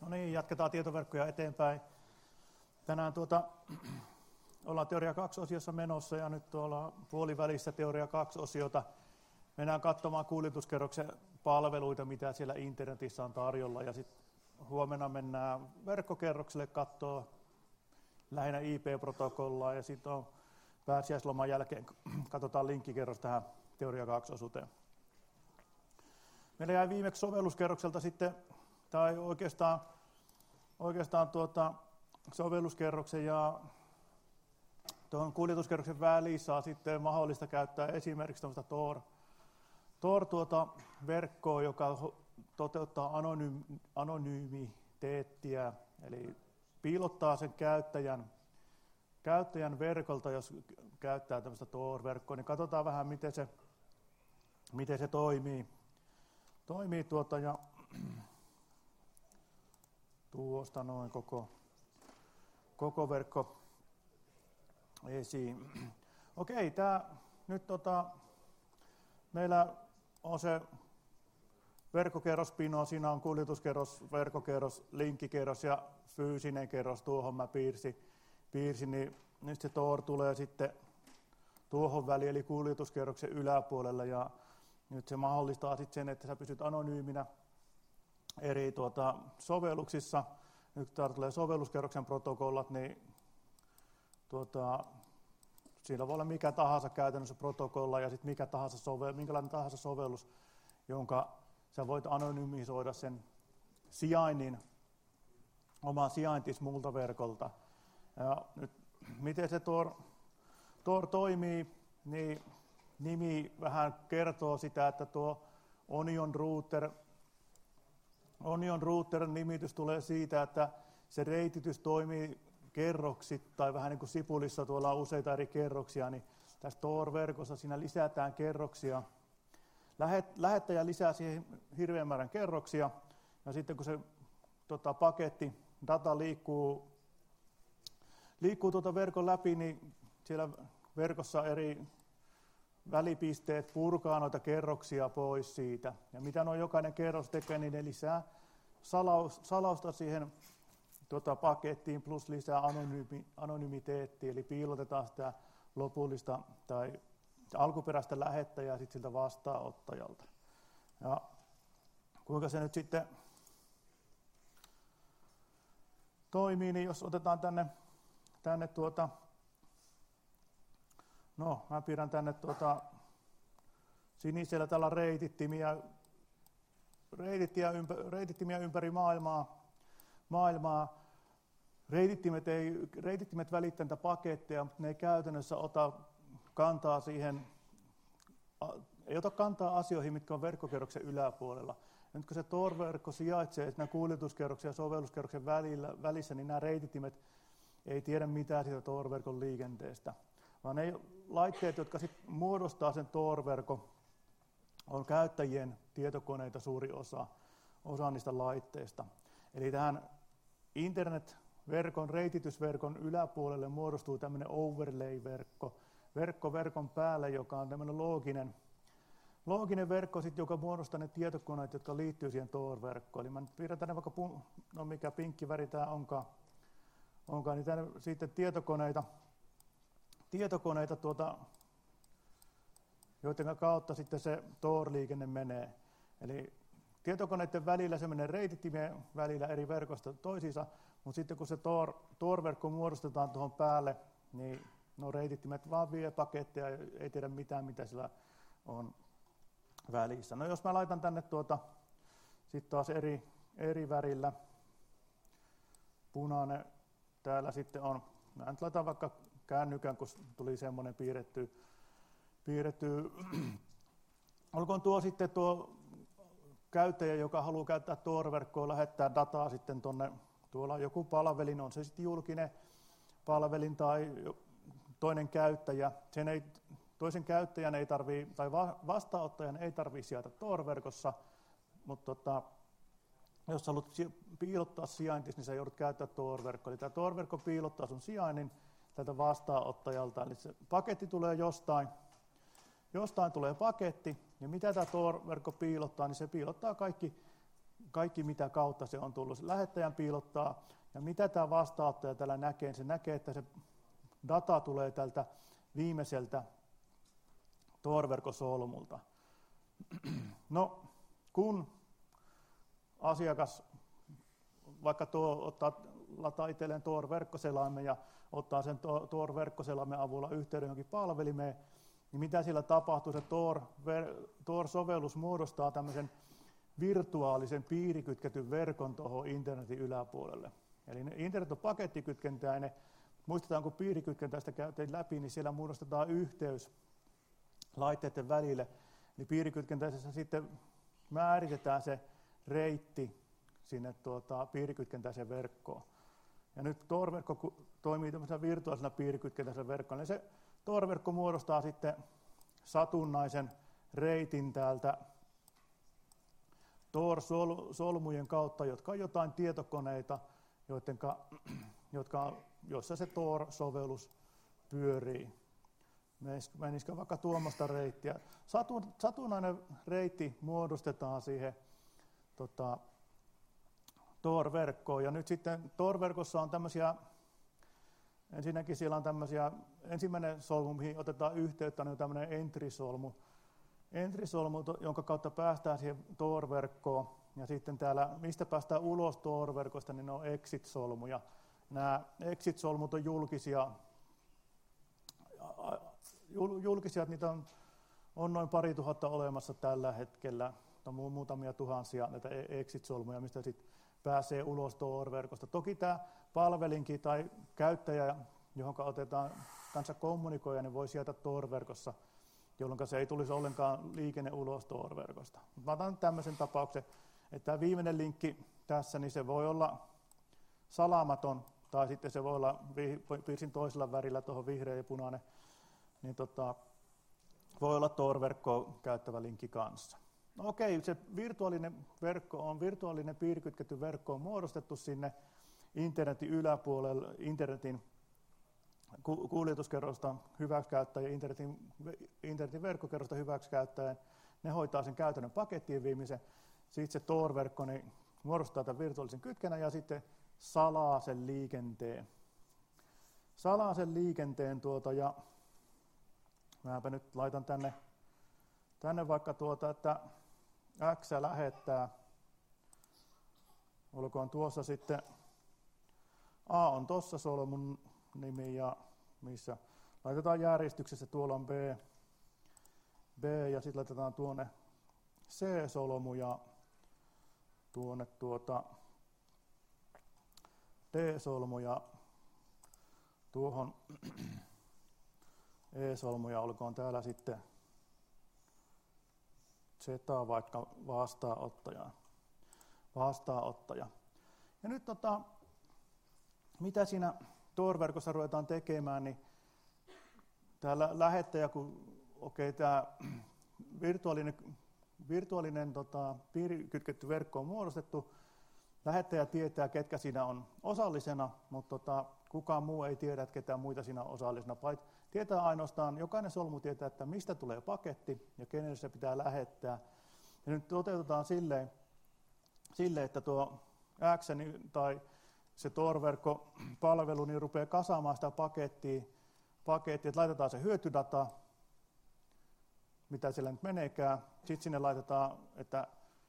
No niin, jatketaan tietoverkkoja eteenpäin. Tänään ollaan teoria 2-osiossa menossa ja nyt tuolla puolivälissä teoria 2-osiota. Mennään katsomaan kuljetuskerroksen palveluita, mitä siellä internetissä on tarjolla. Ja sitten huomenna mennään verkkokerrokselle katsoa lähinnä IP-protokollaa ja sitten on pääsiäisloman jälkeen katsotaan linkkikerros tähän teoria 2-osuuteen. Meillä jäi viimeksi sovelluskerrokselta sitten, tai oikeastaan sovelluskerroksen ja tuon kuljetuskerroksen välissä on sitten mahdollista käyttää esimerkiksi tämmöistä Tor-verkkoa, joka toteuttaa anonymiteettiä, eli piilottaa sen käyttäjän verkolta, jos käyttää tämmöistä Tor-verkkoa, niin katsotaan vähän, miten se toimii ja tuosta noin koko verkko esiin. Okei, nyt meillä on se verkkokerrospino, siinä on kuljetuskerros, verkkokerros, linkkikerros ja fyysinen kerros, tuohon mä piirsin, niin nyt se Tor tulee sitten tuohon väliin, eli kuljetuskerroksen yläpuolella, ja nyt se mahdollistaa sitten sen, että sä pysyt anonyyminä eri sovelluksissa. Nyt täällä tulee sovelluskerroksen protokollat, niin siinä voi olla mikä tahansa käytännössä protokolla ja sitten minkälainen tahansa sovellus, jonka sä voit anonymisoida sen oman sijaintis muulta verkolta. Ja nyt miten se Tor toimii, niin nimi vähän kertoo sitä, että tuo Onion Router nimitys tulee siitä, että se reititys toimii kerroksittain, vähän niin kuin Sipulissa tuolla on useita eri kerroksia, niin tässä Tor-verkossa siinä lisätään kerroksia. Lähettäjä lisää siihen hirveän määrän kerroksia, ja sitten kun se data liikkuu verkon läpi, niin siellä verkossa eri välipisteet purkaa noita kerroksia pois siitä. Ja mitä jokainen kerros tekee, niin ne lisää salausta siihen pakettiin plus lisää anonymiteettiä, eli piilotetaan sitä lopullista tai alkuperäistä lähettäjää sitten siltä vastaanottajalta. Ja kuinka se nyt sitten toimii, niin jos otetaan tänne mä piirrän tänne sinisellä tällä reitittimiä ympäri maailmaa. Reitittimet välittää näitä paketteja, mutta ne ei käytännössä ei ota kantaa asioihin, mitkä on verkkokerroksen yläpuolella. Nyt kun se Tor-verkko sijaitsee siinä kuljetuskerroksen ja sovelluskerroksen välissä, niin nämä reitittimet ei tiedä mitään siitä Tor-verkon liikenteestä. Vaan ne laitteet, jotka sit muodostaa sen Tor-verkon, on käyttäjien tietokoneita suuri osa niistä laitteista. Eli tähän internetverkon, reititysverkon yläpuolelle muodostuu tämmöinen overlay-verkko, verkon päälle, joka on tämmöinen looginen verkko, joka muodostaa ne tietokoneet, jotka liittyy siihen Tor-verkkoon. Eli mä nyt piirrän tänne vaikka, mikä pinkki väri tämä onkaan, niin tänne sitten tietokoneita, joiden kautta sitten se Tor-liikenne menee. Eli tietokoneiden välillä se menee reitittimien välillä eri verkosta toisiinsa, mutta sitten kun se Tor-verkko muodostetaan tuohon päälle, niin reitittimet vaan vie paketteja ja ei tiedä mitään, mitä sillä on välissä. No jos mä laitan tänne sitten taas eri värillä, punainen täällä sitten on, mä nyt laitan vaikka kännykän, kun tuli semmoinen piirretty. Olkoon tuo sitten tuo käyttäjä, joka haluaa käyttää Tor-verkkoa, lähettää dataa sitten tuolla joku palvelin, on se sitten julkinen palvelin tai toinen käyttäjä. Toisen käyttäjän ei tarvitse, tai vastaanottajan ei tarvitse sijata Tor-verkossa, mutta jos haluat piilottaa sijaintis, niin sä joudut käyttämään Tor-verkkoa. Eli tämä Tor-verkko piilottaa sun sijainnin tältä vastaanottajalta. Eli se paketti tulee jostain tulee paketti, ja mitä tämä Tor-verkko piilottaa, niin se piilottaa kaikki kaikki mitä kautta se on tullut. Se lähettäjän piilottaa, ja mitä tämä vastaanottaja täällä näkee, se näkee, että se data tulee tältä viimeiseltä Tor-verkkosolmulta. No, kun asiakas vaikka lataa itselleen Tor-verkkoselaimen ja ottaa sen Tor-verkkoselaimen avulla yhteyden johonkin palvelimeen, niin mitä siellä tapahtuu? Se Tor-sovellus muodostaa tämmöisen virtuaalisen piirikytketyn verkon tuohon internetin yläpuolelle. Eli internet on pakettikytkentäinen. Muistetaan, kun piirikytkentäistä käytiin läpi, niin siellä muodostetaan yhteys laitteiden välille. Eli piirikytkentäisessä sitten määritetään se reitti sinne piirikytkentäiseen verkkoon. Ja nyt Tor-verkko toimii tämmöisenä virtuaalisena piirikytkentäisellä verkkona. Se Tor-verkko muodostaa sitten satunnaisen reitin täältä Tor-solmujen kautta, jotka on jotain tietokoneita, joissa se Tor-sovellus pyörii. Menisikö vaikka tuommoista reittiä? Satunnainen reitti muodostetaan siihen Tor-verkkoon. Ja nyt sitten Tor-verkossa on tämmöisiä, ensinnäkin siellä on tämmöisiä, ensimmäinen solmu, mihin otetaan yhteyttä, on tämmöinen entry-solmu. Entry-solmu, jonka kautta päästään siihen Tor-verkkoon. Ja sitten täällä, mistä päästään ulos Tor-verkosta, niin ne on exit-solmuja. Nämä exit-solmut on julkisia, niitä on noin 2000 olemassa tällä hetkellä. On muutamia tuhansia näitä exit-solmuja, mistä sitten pääsee ulos Tor-verkosta. Toki tämä palvelinki tai käyttäjä, johon otetaan kanssa kommunikoija, niin voi sieltä Tor-verkossa, jolloin se ei tulisi ollenkaan liikenne ulos Tor-verkosta. Mä otan tämmöisen tapauksen, että tämä viimeinen linkki tässä, niin se voi olla salamaton, tai sitten se voi olla piirsin toisella värillä, tuohon vihreä ja punainen, niin voi olla Tor-verkkoa käyttävä linkki kanssa. No okei, se virtuaalinen verkko on virtuaalinen piirikytketty verkko on muodostettu sinne internetin yläpuolelle, internetin kuljetuskerrosta hyväksikäyttäjä, internetin verkkokerrosta hyväksikäyttäjä. Ne hoitaa sen käytännön pakettien viimeisen. Sitten se Tor-verkko niin muodostaa tämän virtuaalisen kytkennän ja sitten salaa sen liikenteen. Ja mäpä nyt laitan tänne vaikka että X lähettää, olkoon tuossa sitten, A on tuossa solmun nimi ja missä, laitetaan järjestyksessä, tuolla on B ja sitten laitetaan tuonne C-solmu ja tuonne D-solmu ja tuohon E-solmu ja olkoon täällä sitten Z vaikka vastaanottaja. Ja nyt mitä siinä Tor-verkossa ruvetaan tekemään, niin täällä lähettäjä, tämä virtuaalinen piirikytketty verkko on muodostettu, lähettäjä tietää, ketkä siinä on osallisena, mutta kukaan muu ei tiedä, että ketään muita siinä on osallisena. Tietää ainoastaan, jokainen solmu tietää, että mistä tulee paketti ja kenelle se pitää lähettää. Ja nyt toteutetaan silleen että tuo X tai se Tor-verkkopalvelu niin rupeaa kasaamaan sitä pakettia, että laitetaan se hyötydata, mitä siellä nyt meneekään. Sitten sinne laitetaan, että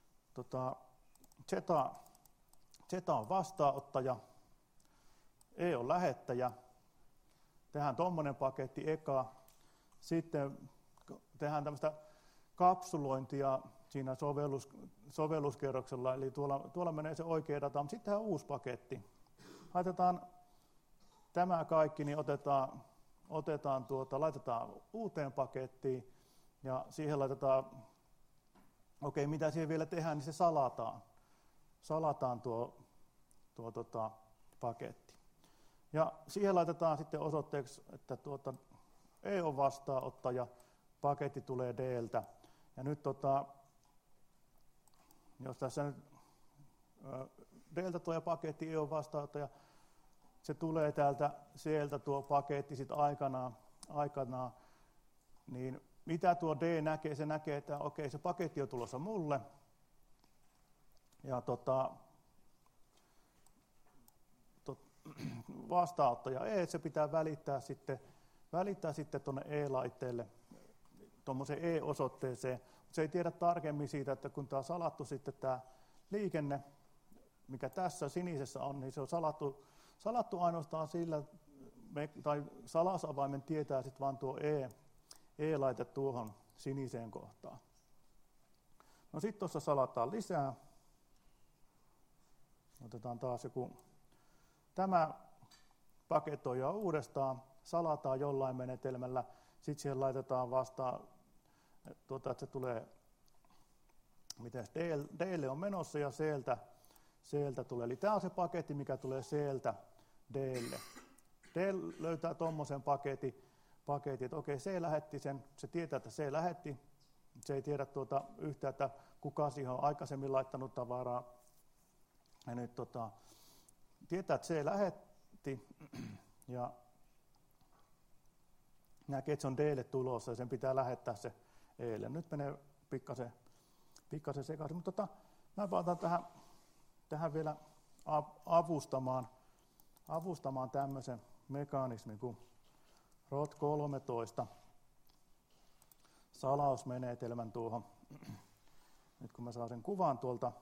Z on vastaanottaja, E on lähettäjä, tehdään tuommoinen paketti eka, sitten tehdään tämmöistä kapsulointia siinä sovelluskerroksella, eli tuolla menee se oikea data, mutta sitten tehdään uusi paketti. Laitetaan tämä kaikki, niin laitetaan uuteen pakettiin, ja siihen laitetaan, mitä siihen vielä tehdään, niin se salataan tuo paketti. Ja siihen laitetaan sitten osoitteeksi, että E on vastaanottaja, paketti tulee D:ltä. Ja nyt jos tässä nyt D:ltä tulee paketti, E on vastaanottaja, se tulee sieltä tuo paketti sitten aikanaan, niin mitä tuo D näkee? Se näkee, että se paketti on tulossa mulle. Ja vastaanottaja E, se pitää välittää sitten tuonne E-laitteelle, tuommoiseen E-osoitteeseen. Se ei tiedä tarkemmin siitä, että kun tämä on salattu sitten tämä liikenne, mikä tässä sinisessä on, niin se on salattu ainoastaan sillä, tai salausavaimen tietää sitten vaan tuo E-laite tuohon siniseen kohtaan. No sitten tuossa salataan lisää. Otetaan taas joku. Tämä paketoidaan uudestaan, salataan jollain menetelmällä, sitten siihen laitetaan vastaan, että se tulee, miten D:lle on menossa ja C:ltä tulee. Eli tämä on se paketti, mikä tulee C:ltä D:lle. D löytää tuommoisen paketin, että okei, C lähetti sen, se tietää, että C lähetti, se ei tiedä yhtään, että kuka siihen on aikaisemmin laittanut tavaraa. Ja nyt tietää, että C lähetti ja näkee, että se on D:lle tulossa ja sen pitää lähettää se E:lle. Nyt menee pikkasen sekaisin, mutta mä otan tähän vielä avustamaan tämmöisen mekanismin kuin ROT13 salausmenetelmän tuohon. Nyt kun mä saan sen kuvan tuolta.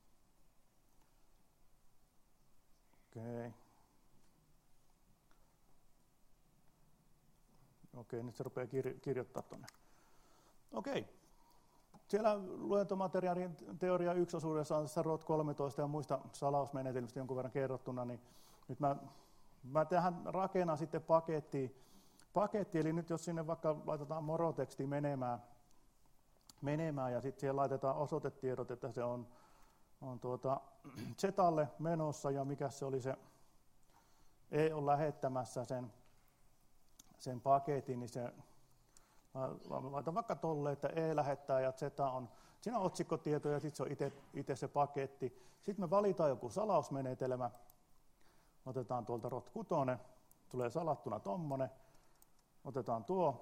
Okei, nyt se rupeaa kirjoittaa tuonne. Okei. Siellä luentomateriaalin teoria 1 osuudessa on tässä ROT13 ja muista salausmenetelmistä jonkun verran kerrottuna, niin nyt mä tähän rakennan sitten paketti, eli nyt jos sinne vaikka laitetaan moroteksti menemään ja sitten siihen laitetaan osoitetiedot, että se on Z:lle menossa ja mikä se oli se E on lähettämässä sen paketin, niin se laitan vaikka tolle, että E lähettää ja Z on, siinä on otsikkotieto ja sitten se on itse se paketti. Sitten me valitaan joku salausmenetelmä, otetaan tuolta ROT6, tulee salattuna tommonen, otetaan tuo.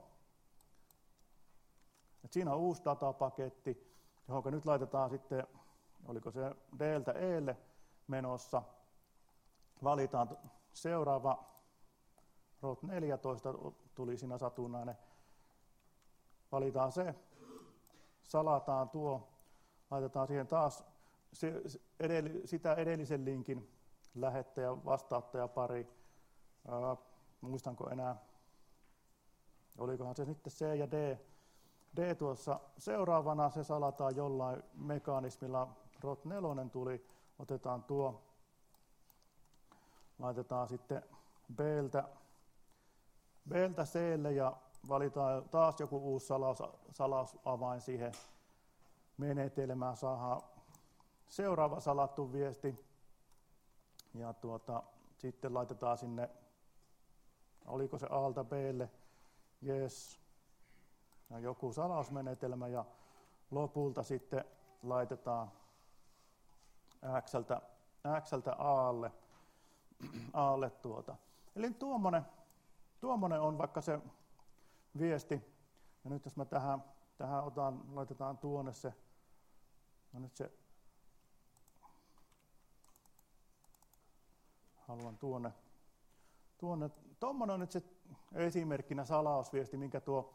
Et siinä on uusi datapaketti, johon nyt laitetaan sitten, oliko se D:ltä E:lle menossa, valitaan seuraava ROT14, tuli siinä satunnainen, valitaan se, salataan tuo, laitetaan siihen taas sitä edellisen linkin lähettäjä, vastaanottaja pari, muistanko enää, olikohan se sitten C ja D tuossa seuraavana, se salataan jollain mekanismilla, ROT4 tuli, otetaan tuo, laitetaan sitten B:ltä C:lle ja valitaan taas joku uusi salausavain siihen menetelmään, saadaan seuraava salattu viesti ja sitten laitetaan sinne, oliko se A:lta B:lle, yes, ja joku salausmenetelmä ja lopulta sitten laitetaan X:ltä A:lle Eli tuommoinen on vaikka se viesti. Ja nyt jos mä tähän laitetaan tuonne se, no nyt se, haluan tuonne. Tuommoinen on nyt se esimerkkinä salausviesti, minkä tuo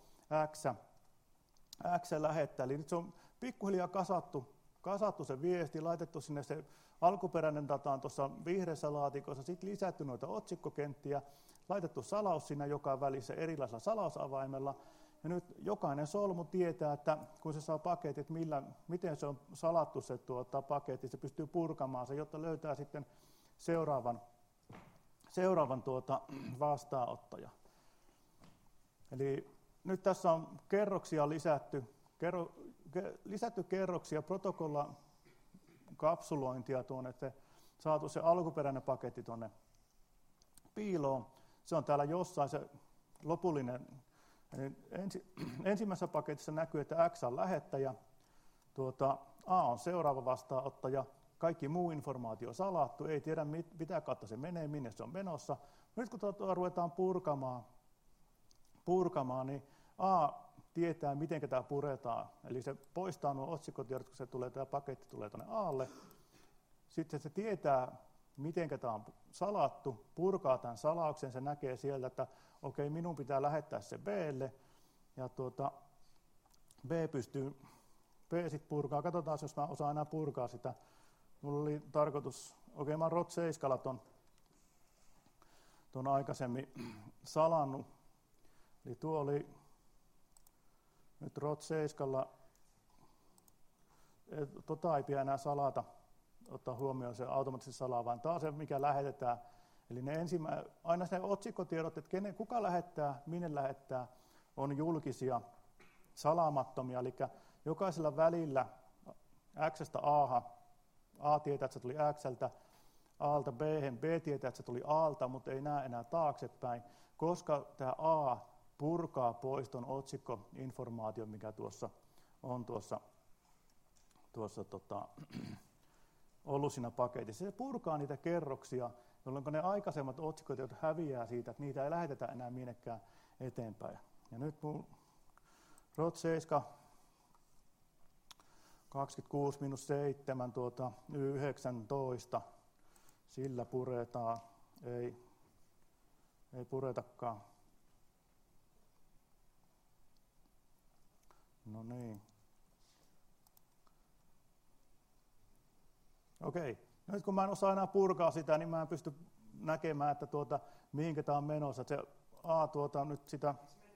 X lähettää. Eli nyt se on pikkuhiljaa kasattu se viesti, laitettu sinne se alkuperäinen data on tuossa vihreässä laatikossa, sitten lisätty noita otsikkokenttiä, laitettu salaus siinä joka välissä erilaisella salausavaimella. Ja nyt jokainen solmu tietää, että kun se saa paketit, miten se on salattu se paketti, se pystyy purkamaan se, jotta löytää sitten seuraavan vastaanottaja. Eli nyt tässä on kerroksia lisätty kerroksia, protokollakapsulointia tuonne, että saatu se alkuperäinen paketti tuonne piiloon. Se on täällä jossain se lopullinen. Ensimmäisessä paketissa näkyy, että X on lähettäjä, A on seuraava vastaanottaja, kaikki muu informaatio on salattu, ei tiedä mitä kautta se menee, minne se on menossa. Nyt kun ruvetaan purkamaan, niin A tietää, miten tämä puretaan. Eli se poistaa nuo otsikkotiedot, kun tämä paketti tulee tuonne A:lle. sitten se tietää, miten tämä on salattu, purkaa tämän salauksen, se näkee sieltä, että okei, minun pitää lähettää se B:lle, ja B sitten purkaa. Katsotaan, jos mä osaan enää purkaa sitä. Mulla oli tarkoitus, mä oon ROT7 ton aikaisemmin salannut. Eli tuo oli nyt ROT7, ei pidä enää salata, ottaa huomioon se automaattisesti salaa, vaan tämä on se, mikä lähetetään. Eli aina ne otsikkotiedot, että kuka lähettää, minne lähettää, on julkisia, salaamattomia, eli jokaisella välillä X:stä A:han, A tietää, että se tuli X:ltä, A:lta B:hen, B tietää, että se tuli A:lta, mutta ei näe enää taaksepäin, koska tämä A purkaa pois tuon otsikkoinformaation, mikä tuossa on ollut siinä paketissa. Se purkaa niitä kerroksia, jolloin ne aikaisemmat otsikot häviää siitä, että niitä ei lähetetä enää minnekään eteenpäin. Ja nyt mun ROT7 26-7 19, sillä puretaan, ei puretakaan. No niin. Okei. Nyt kun mä en osaa enää purkaa sitä, niin mä en pysty näkemään, että mihinkä tää on menossa. Se A nyt sitä.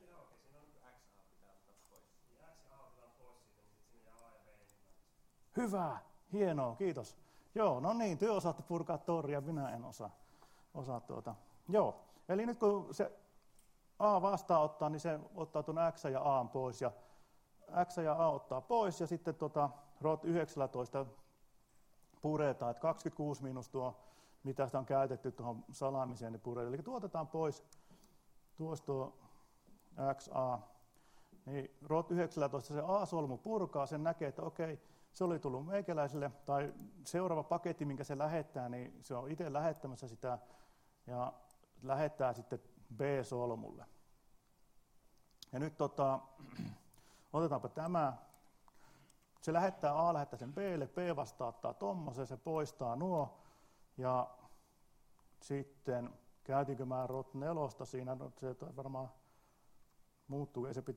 Hyvä, hienoa, kiitos. Joo, no niin, työ osaatte purkaa toria, minä en osaa. Joo, eli nyt kun se A vastaanottaa, niin se ottaa tuon X ja A pois. Ja X ja A ottaa pois ja sitten ROT 19 puretaan, että 26 miinus tuo, mitä sitä on käytetty tuohon salaamiseen, niin puretaan. Eli tuotetaan pois tuo XA. Niin ROT 19 se A-solmu purkaa, sen näkee, että okei, se oli tullut meikäläiselle, tai seuraava paketti, minkä se lähettää, niin se on itse lähettämässä sitä, ja lähettää sitten B-solmulle. Ja nyt otetaanpa tämä. Se A lähettää sen B:lle, B vastaanottaa tommosen, se poistaa nuo, ja sitten käytinkö mä ROT 4 siinä, no, se varmaan muuttuu, se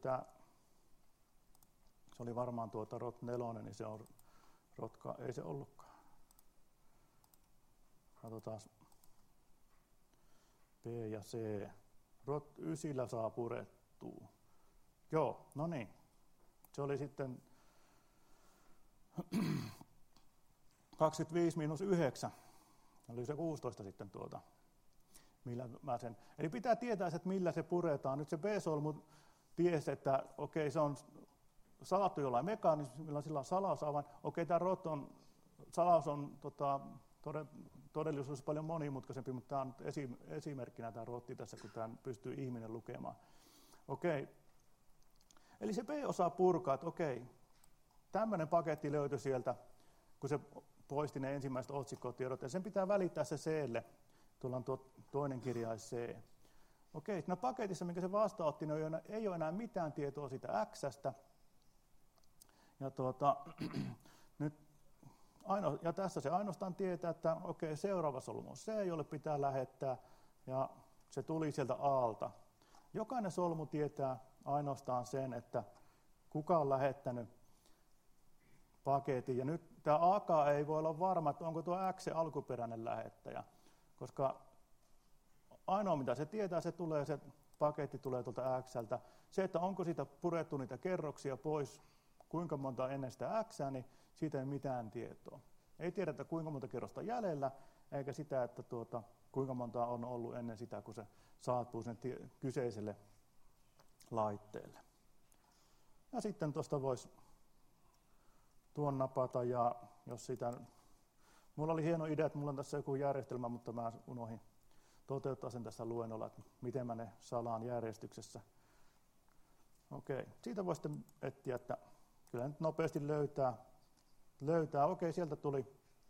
oli varmaan ROT 4, niin se on ei se ollutkaan. Katsotaan B ja C. ROT 9 saa purettua. Joo, no niin. Se oli sitten 25 miinus 9. Oli se 16 sitten millä mä sen. Eli pitää tietää, että millä se puretaan. Nyt se B-solmu tiesi, että okei, se on salattu jollain mekanismilla, sillä on salausavain. Okei, tämä salaus on todellisuudessa paljon monimutkaisempi, mutta tämä on esimerkkinä tämä rotti tässä, kun tämä pystyy ihminen lukemaan. Okei. Eli se B osaa purkaa, että okei, tämmöinen paketti löytyi sieltä, kun se poisti ne ensimmäiset otsikkotiedot, ja sen pitää välittää se C:lle. Tuolla on tuo toinen kirjain C. Okei, siinä paketissa, minkä se vastaanotti, ei ole enää mitään tietoa siitä X:stä. Ja, ja tässä se ainoastaan tietää, että okei, seuraava solmu on C, jolle pitää lähettää, ja se tuli sieltä A:lta. Jokainen solmu tietää ainoastaan sen, että kuka on lähettänyt paketin. Ja nyt tämä AK ei voi olla varma, että onko tuo X se alkuperäinen lähettäjä, koska ainoa mitä se tietää, se paketti tulee tuolta X:ltä. Se, että onko siitä purettu niitä kerroksia pois, kuinka monta ennen sitä X, niin siitä ei mitään tietoa. Ei tiedetä, kuinka monta kerrosta jäljellä, eikä sitä, että kuinka monta on ollut ennen sitä, kun se saapuu sen kyseiselle laitteelle. Ja sitten tuosta voisi tuon napata, ja jos sitä. Mulla oli hieno idea, että mulla on tässä joku järjestelmä, mutta mä unohdin toteuttaa sen tässä luennolla, että miten mä ne salaan järjestyksessä. Okei, siitä voi sitten etsiä, että kyllä nyt nopeasti löytää. Okei, sieltä tuli,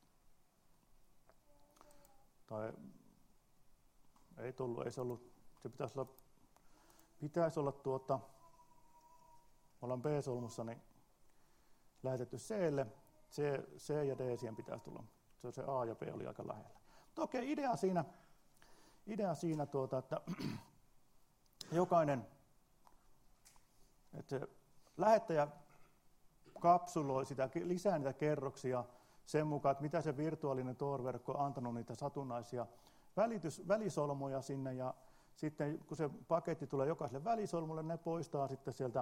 tai ei tullut, ei se ollut, se pitäisi olla ollaan B-solmussa, niin lähetetty C:lle, C ja D siihen pitäisi tulla. se A ja B oli aika lähellä. Mutta okei, idea siinä että jokainen, että se lähettäjä kapsuloi sitä, lisää niitä kerroksia sen mukaan, että mitä se virtuaalinen Tor-verkko on antanut niitä satunnaisia välisolmuja sinne, ja sitten kun se paketti tulee jokaiselle välisolmulle, ne poistaa sitten sieltä,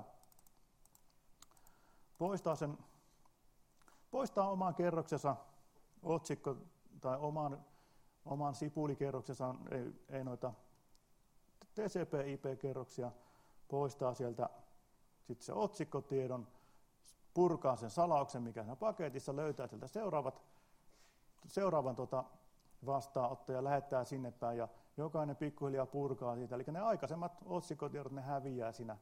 poistaa oman kerroksensa otsikko tai oman sipulikerroksensa, ei noita TCP/IP-kerroksia, poistaa sieltä sitten se otsikkotiedon, purkaa sen salauksen, mikä on paketissa, löytää sieltä seuraavan vastaanotto ja lähettää sinne päin, ja jokainen pikkuhiljaa purkaa siitä. Eli ne aikaisemmat otsikkotiedot, ne häviää siinä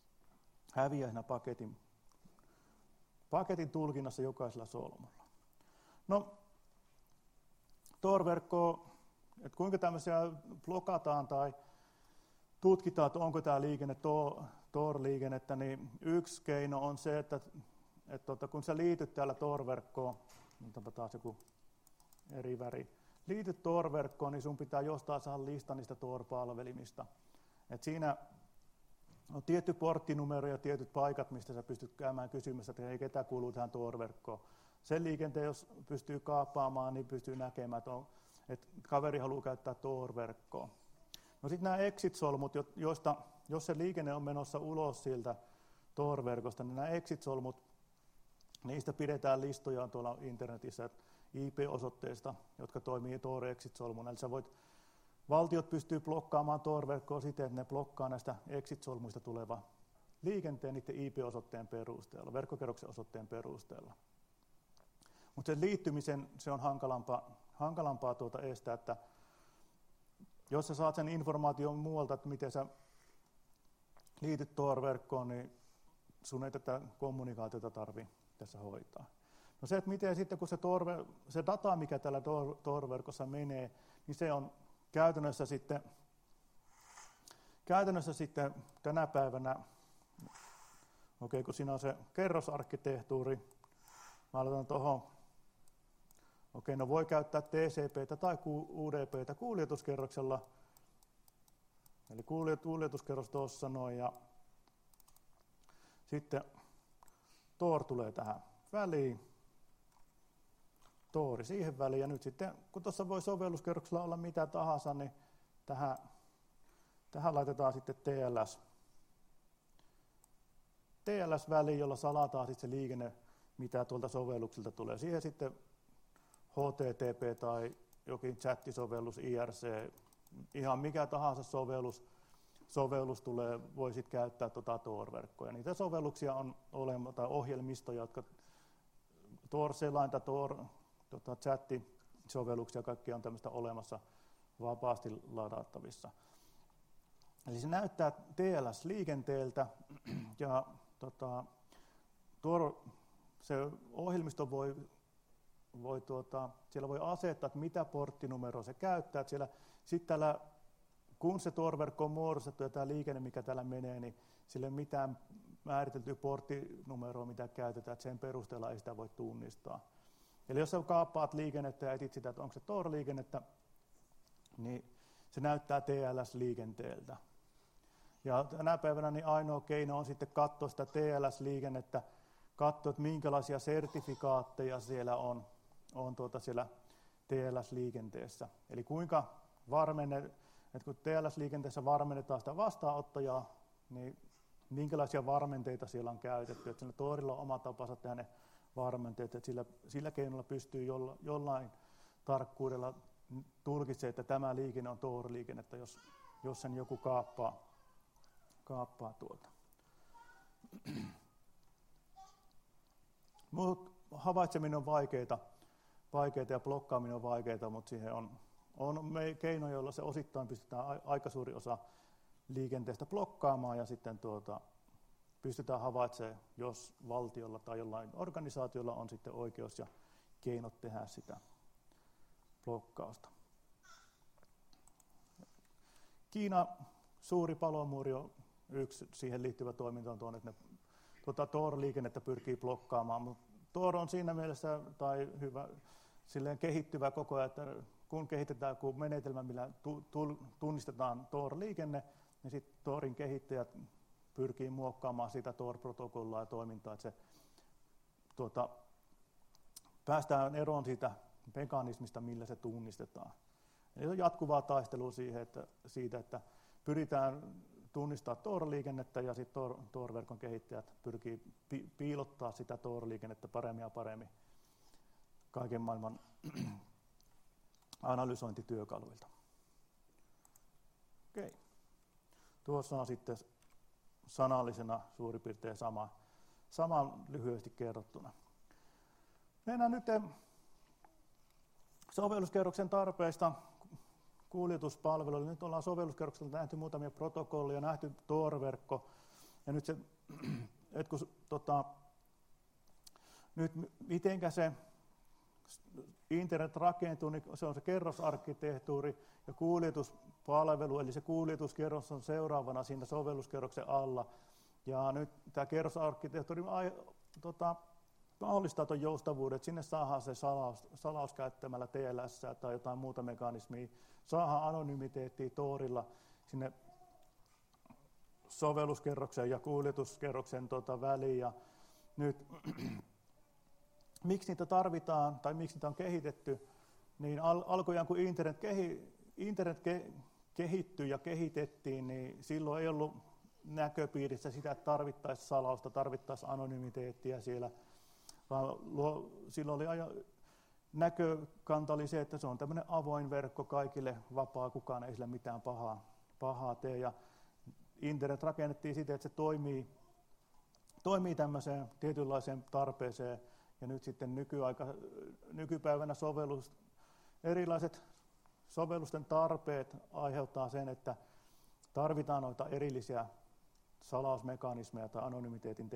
paketin tulkinnassa jokaisella solmulla. No, Tor-verkkoa, että kuinka tämmöisiä blokataan tai tutkitaan, että onko tämä liikenne Tor-liikennettä, niin yksi keino on se, että kun sä liityt täällä Tor-verkkoon, otapa taas joku eri väri, liityt Tor-verkkoon, niin sun pitää jostain saada lista niistä Tor-palvelimista. Et siinä on tietty porttinumero ja tietyt paikat, mistä sä pystyt käymään kysymässä, että hei, ketä kuuluu tähän Tor-verkkoon. Sen liikenteen, jos pystyy kaappaamaan, niin pystyy näkemään, että kaveri haluaa käyttää Tor-verkkoa. No sitten nämä exit-solmut, joista, jos se liikenne on menossa ulos siltä Tor-verkosta, niin nämä exit-solmut, niistä pidetään listoja tuolla internetissä IP-osoitteista, jotka toimii Tor-exit-solmuna. Eli valtiot pystyy blokkaamaan Tor-verkkoa siten, että ne blokkaa näistä exit-solmuista tuleva liikenteen niiden IP-osoitteen perusteella, verkkokerroksen osoitteen perusteella. Mutta sen liittymisen se on hankalampaa estää, että jos sä saat sen informaation muualta, että miten sä liityt Tor-verkkoon, niin sun ei tätä kommunikaatiota tarvitse tässä hoitaa. No se, että miten sitten kun se data, mikä täällä Tor-verkossa menee, niin se on käytännössä sitten tänä päivänä, kun siinä on se kerrosarkkitehtuuri, mä aloitan tuohon, no voi käyttää TCP:tä tai UDP:tä kuljetuskerroksella, eli kuljetuskerros tuossa noin, ja sitten Tor tulee tähän väliin, Tori siihen väliin, ja nyt sitten, kun tuossa voi sovelluskerroksella olla mitä tahansa, niin tähän laitetaan sitten TLS-väliin, jolla salataan sitten se liikenne, mitä tuolta sovellukselta tulee. Siihen sitten HTTP tai jokin chattisovellus, IRC, ihan mikä tahansa sovellus tulee, voi sitten käyttää Tor-verkkoa. Niitä sovelluksia on olemassa, tai ohjelmistoja, jotka Tor-selain tai chattisovelluksia, kaikki on tämmöistä olemassa vapaasti ladattavissa. Eli se näyttää TLS-liikenteeltä, ja se ohjelmisto siellä voi asettaa, että mitä porttinumeroa se käyttää. Että siellä, kun se Tor-verkko on muodostettu ja tämä liikenne, mikä täällä menee, niin sillä ei ole mitään määriteltyä porttinumeroa, mitä käytetään, että sen perusteella ei sitä voi tunnistaa. Eli jos sä kaappaat liikennettä ja etsit sitä, että onko se Tor-liikennettä, niin se näyttää TLS-liikenteeltä. Ja tänä päivänä niin ainoa keino on sitten katsoa sitä TLS-liikennettä, katsoa, että minkälaisia sertifikaatteja siellä on siellä TLS-liikenteessä. Eli kuinka että kun TLS-liikenteessä varmennetaan sitä vastaanottajaa, niin minkälaisia varmenteita siellä on käytetty. Että Torilla on oma tapansa tehdä ne varmenteet, että sillä keinolla pystyy jollain tarkkuudella tulkitsemaan, että tämä liikenne on Tor-liikennettä, jos sen joku kaappaa tuolta. Havaitseminen on vaikeaa ja blokkaaminen on vaikeaa, mutta siihen on keino, jolla se osittain pystytään aika suuri osa liikenteestä blokkaamaan, ja sitten pystytään havaitsemaan, jos valtiolla tai jollain organisaatiolla on sitten oikeus ja keinot tehdä sitä blokkausta. Kiina suuri palomuuri on yksi siihen liittyvä toiminta on tuonne, että ne Tor-liikennettä pyrkii blokkaamaan, mutta Tor on siinä mielessä tai hyvä silleen kehittyvä koko ajan, että kun kehitetään joku menetelmä, millä tunnistetaan Tor-liikenne, niin sitten Torin kehittäjät pyrkii muokkaamaan sitä Tor-protokollaa ja toimintaa, että se päästään eroon siitä mekanismista, millä se tunnistetaan. Eli on jatkuvaa taistelua siitä, että pyritään tunnistamaan Tor-liikennettä ja sitten Tor-verkon kehittäjät pyrkii piilottaa sitä Tor-liikennettä paremmin ja paremmin kaiken maailman analysointityökaluilta. Okei. Tuossa on sitten sanallisena suurin piirtein sama lyhyesti kerrottuna. Mennään nyt sovelluskerroksen tarpeista kuljetuspalveluille. Nyt ollaan sovelluskerroksella nähty muutamia protokollia, nähty Tor-verkko. Ja nyt se, nyt mitenkä se internet rakentuu, niin se on se kerrosarkkitehtuuri ja kuljetuspalvelu, eli se kuljetuskerros on seuraavana siinä sovelluskerroksen alla. Ja nyt tämä kerrosarkkitehtuuri mahdollistaa tuon joustavuuden, että sinne saadaan se salaus käyttämällä TLS tai jotain muuta mekanismia, saadaan anonymiteettia Torilla sinne sovelluskerroksen ja kuljetuskerroksen väliin. Ja nyt miksi niitä tarvitaan tai miksi niitä on kehitetty, niin alkujaan kun internet kehittyi ja kehitettiin, niin silloin ei ollut näköpiirissä sitä, että tarvittaisiin salausta, tarvittaisiin anonymiteettia siellä, vaan silloin oli näkökanta oli se, että se on tämmöinen avoin verkko kaikille vapaa, kukaan ei sillä mitään pahaa tee. Ja internet rakennettiin siten, että se toimii tämmöiseen tietynlaiseen tarpeeseen. Ja nyt sitten nykypäivänä erilaiset sovellusten tarpeet aiheuttaa sen, että tarvitaan noita erillisiä salausmekanismeja tai anonymiteetin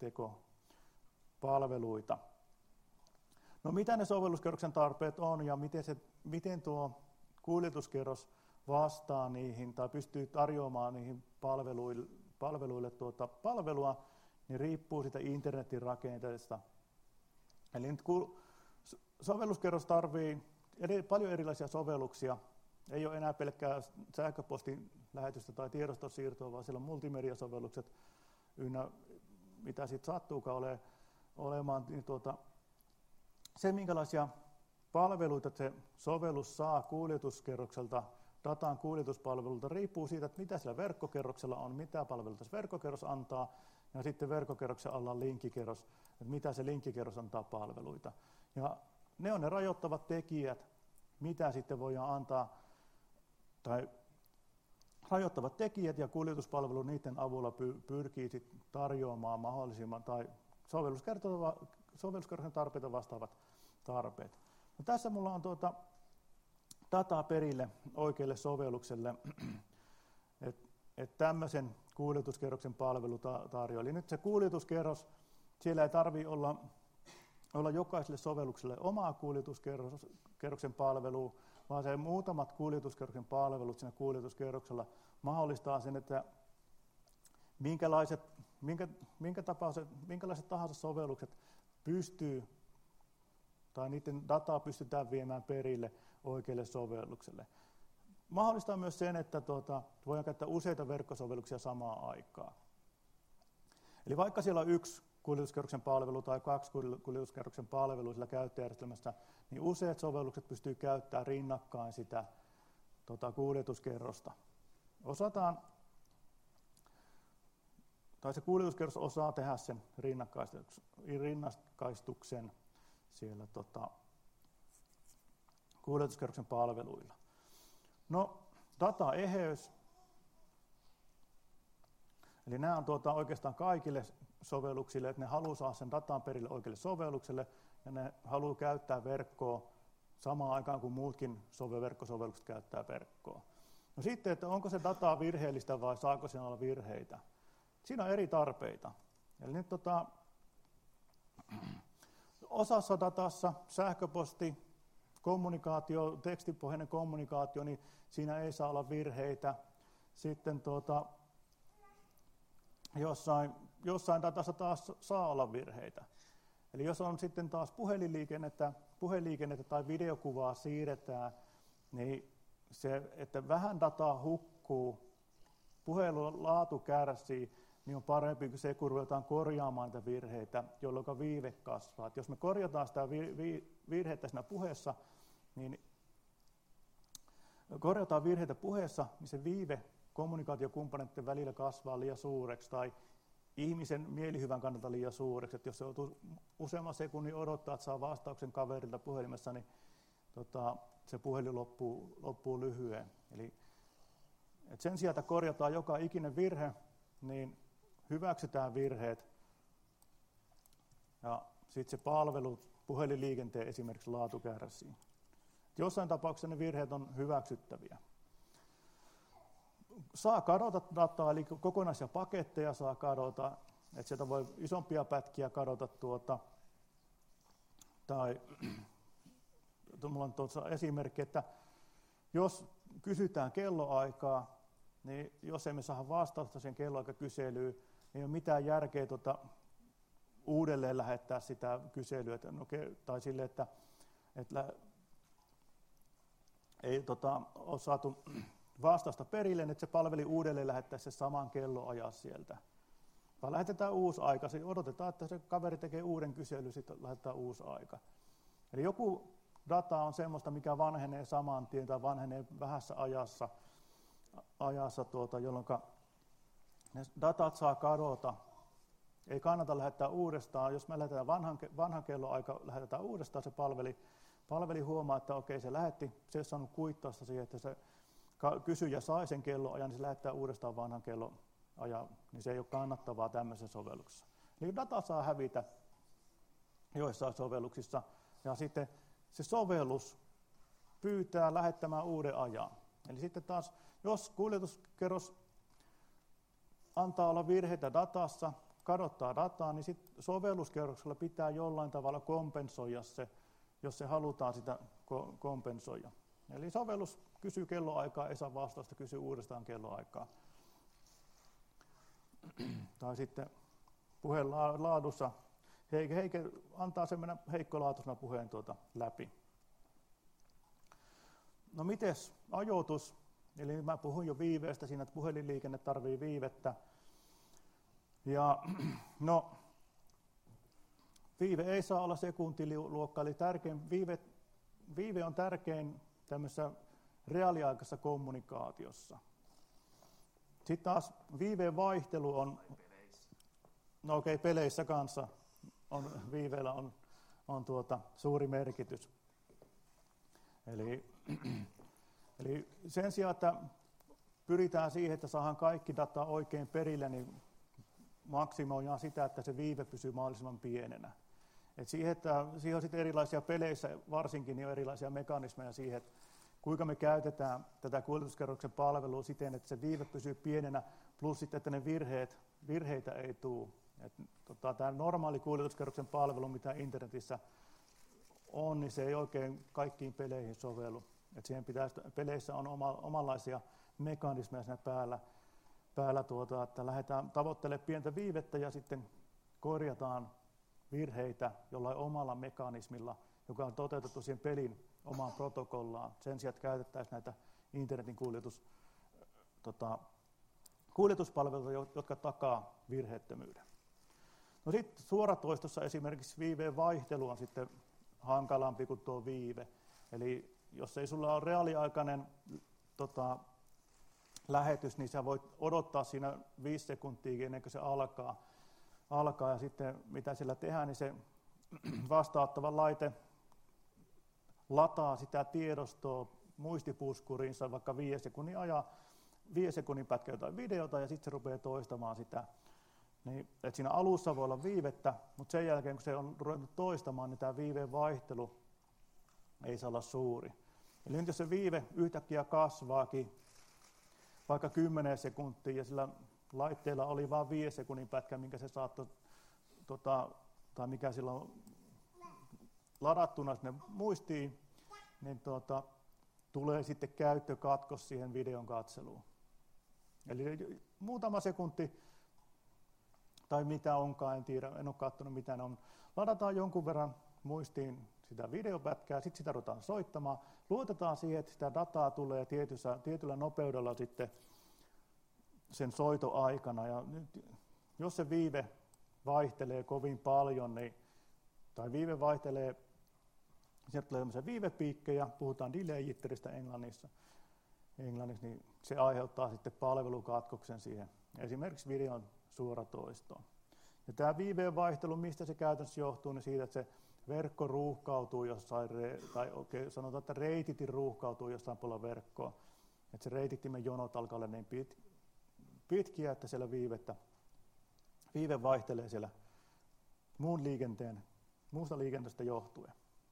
tekopalveluita. No mitä ne sovelluskerroksen tarpeet on ja miten tuo kuljetuskerros vastaa niihin tai pystyy tarjoamaan niihin palveluille palvelua, niin riippuu siitä internetin rakenteesta. Eli nyt sovelluskerros tarvitsee paljon erilaisia sovelluksia. Ei ole enää pelkkää sähköpostin lähetystä tai tiedostonsiirtoa, vaan siellä on multimediasovellukset ynnä mitä sitten sattuukaan olemaan. Niin se, minkälaisia palveluita se sovellus saa kuljetuskerrokselta, datan kuljetuspalvelulta, riippuu siitä, että mitä sillä verkkokerroksella on, mitä palveluita se verkkokerros antaa, ja sitten verkkokerroksen alla on linkkikerros, että mitä se linkkikerros antaa palveluita. Ja ne on ne rajoittavat tekijät, mitä sitten voidaan antaa, tai rajoittavat tekijät ja kuljetuspalvelu niiden avulla pyrkii sitten tarjoamaan mahdollisimman, tai sovelluskerroksen tarpeita vastaavat tarpeet. No tässä mulla on dataa perille oikealle sovellukselle, että tämmöisen kuljetuskerroksen palvelu tarjoaa. Eli nyt se kuljetuskerros, siellä ei tarvitse olla jokaiselle sovellukselle omaa kuljetuskerroksen palvelua, vaan se muutamat kuljetuskerroksen palvelut siinä kuljetuskerroksella mahdollistaa sen, että minkälaiset tahansa sovellukset pystyy tai niiden dataa pystytään viemään perille oikealle sovellukselle. Mahdollistaa myös sen, että voidaan käyttää useita verkkosovelluksia samaan aikaan. Eli vaikka siellä on yksi kuljetuskerroksen palvelu tai kaksi kuljetuskerroksen palvelua sillä käyttöjärjestelmässä, niin useat sovellukset pystyy käyttämään rinnakkain sitä kuljetuskerrosta. Se kuljetuskerros osaa tehdä sen rinnakkaistuksen siellä kuljetuskerroksen palveluilla. No, dataeheys. Eli nämä on oikeastaan kaikille sovelluksille, että ne haluaa saada sen datan perille oikealle sovellukselle, ja ne haluaa käyttää verkkoa samaan aikaan kuin muutkin verkkosovellukset käyttää verkkoa. No sitten, että onko se data virheellistä vai saako siinä olla virheitä? Siinä on eri tarpeita. Eli nyt osassa datassa sähköposti, kommunikaatio, tekstipohjainen kommunikaatio, niin siinä ei saa olla virheitä. Sitten jossain datassa taas saa olla virheitä. Eli jos on sitten taas puhelinliikennettä, puheliikennettä tai videokuvaa siirretään, niin se, että vähän dataa hukkuu, puhelun laatu kärsii, niin on parempi kuin se, kun ruvetaan korjaamaan niitä virheitä, jolloin viive kasvaa. Et jos me korjataan sitä virheitä siinä puheessa, niin se viive kommunikaatiokumppaneiden välillä kasvaa liian suureksi tai ihmisen mielihyvän kannalta liian suureksi. Et jos se joutuu useamman sekunnin odottaa, että saa vastauksen kaverilta puhelimessa, niin se puhelin loppuu lyhyen. Eli sen sijaan, että korjataan joka ikinen virhe, niin hyväksytään virheet ja sitten se palvelu, puhelinliikenteen esimerkiksi laatu kärsii. Jossain tapauksessa ne virheet on hyväksyttäviä. Saa kadota dataa, eli kokonaisia paketteja saa kadota, että sieltä voi isompia pätkiä kadota tai minulla on tuossa esimerkki, että jos kysytään kelloaikaa, niin jos emme saa vastausta siihen kelloaikakyselyyn, niin ei ole mitään järkeä uudelleen lähettää sitä kyselyä. Tai sille, että ei ole saatu vastausta perille, että se palveli uudelleen lähettää se saman kelloajan sieltä. Vaan lähetetään uusi aika, odotetaan, että se kaveri tekee uuden kyselyn, sitten lähetetään uusi aika. Eli joku data on semmoista, mikä vanhenee saman tien tai vanhenee vähässä ajassa jolloin ne datat saa kadota. Ei kannata lähettää uudestaan. Jos me lähetetään vanhan kelloaika, lähetetään uudestaan, se palveli huomaa, että okei, se lähetti, se ei saanut kuittausta siihen, että se kysyjä sai sen kelloajan, niin se lähettää uudestaan vanhan kelloajan, niin se ei ole kannattavaa tämmöisessä sovelluksessa. Eli data saa hävitä joissain sovelluksissa, ja sitten se sovellus pyytää lähettämään uuden ajan. Eli sitten taas, jos kuljetuskerros antaa olla virheitä datassa, kadottaa dataa, niin sitten sovelluskerroksella pitää jollain tavalla kompensoida se, jos se halutaan sitä kompensoida. Eli sovellus kysyy kelloaikaa, ei saa vastausta, kysyy uudestaan kelloaikaa. Tai sitten puheen laadussa antaa sen mennä heikkolaatuisena puheen läpi. No mites ajoitus? Eli mä puhuin jo viiveestä siinä, että puhelinliikenne tarvii viivettä. Ja no, viive ei saa olla sekuntiluokka, eli viive on tärkein tämmöisessä reaaliaikaisessa kommunikaatiossa. Sitten taas viiveen vaihtelu on, no okei, peleissä kanssa viiveellä on suuri merkitys. Eli sen sijaan, että pyritään siihen, että saadaan kaikki data oikein perille, niin maksimoidaan sitä, että se viive pysyy mahdollisimman pienenä. Siihen on sitten erilaisia peleissä, varsinkin niin on erilaisia mekanismeja siihen, että kuinka me käytetään tätä kuljetuskerroksen palvelua siten, että se viive pysyy pienenä, plus sitten, että ne virheitä ei tule. Tämä normaali kuljetuskerroksen palvelu, mitä internetissä on, niin se ei oikein kaikkiin peleihin sovellu. Peleissä on omanlaisia mekanismeja siinä päällä että lähdetään tavoittelemaan pientä viivettä ja sitten korjataan virheitä jollain omalla mekanismilla, joka on toteutettu siihen pelin omaan protokollaan. Sen sijaan, että käytettäisiin näitä internetin kuljetuspalveluita, jotka takaa virheettömyyden. No sitten suoratoistossa esimerkiksi viiveen vaihtelu on sitten hankalampi kuin tuo viive. Eli jos ei sulla ole reaaliaikainen lähetys, niin sä voit odottaa siinä 5 sekuntia ennen kuin se alkaa ja sitten mitä sillä tehdään, niin se vastaanottava laite lataa sitä tiedostoa muistipuskuriinsa vaikka 5 sekunnin pätkä jotain videota ja sitten se rupeaa toistamaan sitä. Niin, että siinä alussa voi olla viivettä, mutta sen jälkeen kun se on ruvennut toistamaan, niin tämä viiveen vaihtelu ei saa olla suuri. Eli nyt jos se viive yhtäkkiä kasvaakin vaikka 10 sekuntia ja sillä laitteella oli vain 5 sekunnin pätkä, minkä se saattoi, tai mikä sillä on ladattuna sinne muistiin, niin tulee sitten käyttökatkos siihen videon katseluun. Eli muutama sekunti, tai mitä onkaan, en tiedä, en ole katsonut mitä ne on. Ladataan jonkun verran muistiin sitä videopätkää, sitten sitä ruvetaan soittamaan, luotetaan siihen, että sitä dataa tulee tietyllä nopeudella sitten sen soitoaikana, ja nyt, jos se viive vaihtelee kovin paljon, tai viive vaihtelee, sieltä tulee tämmöisiä viivepiikkejä, puhutaan delay jitteristä englanniksi, niin se aiheuttaa sitten palvelukatkoksen siihen, esimerkiksi videon suoratoistoon. Ja tämä viiveen vaihtelu, mistä se käytännössä johtuu, niin siitä, että se verkko ruuhkautuu jossain, tai oikein sanotaan, että reititin ruuhkautuu jossain puolella verkkoa. Että se reitittimen jonot alkaa olla niin pitkiä, että siellä viive vaihtelee siellä muusta liikenteestä johtuen.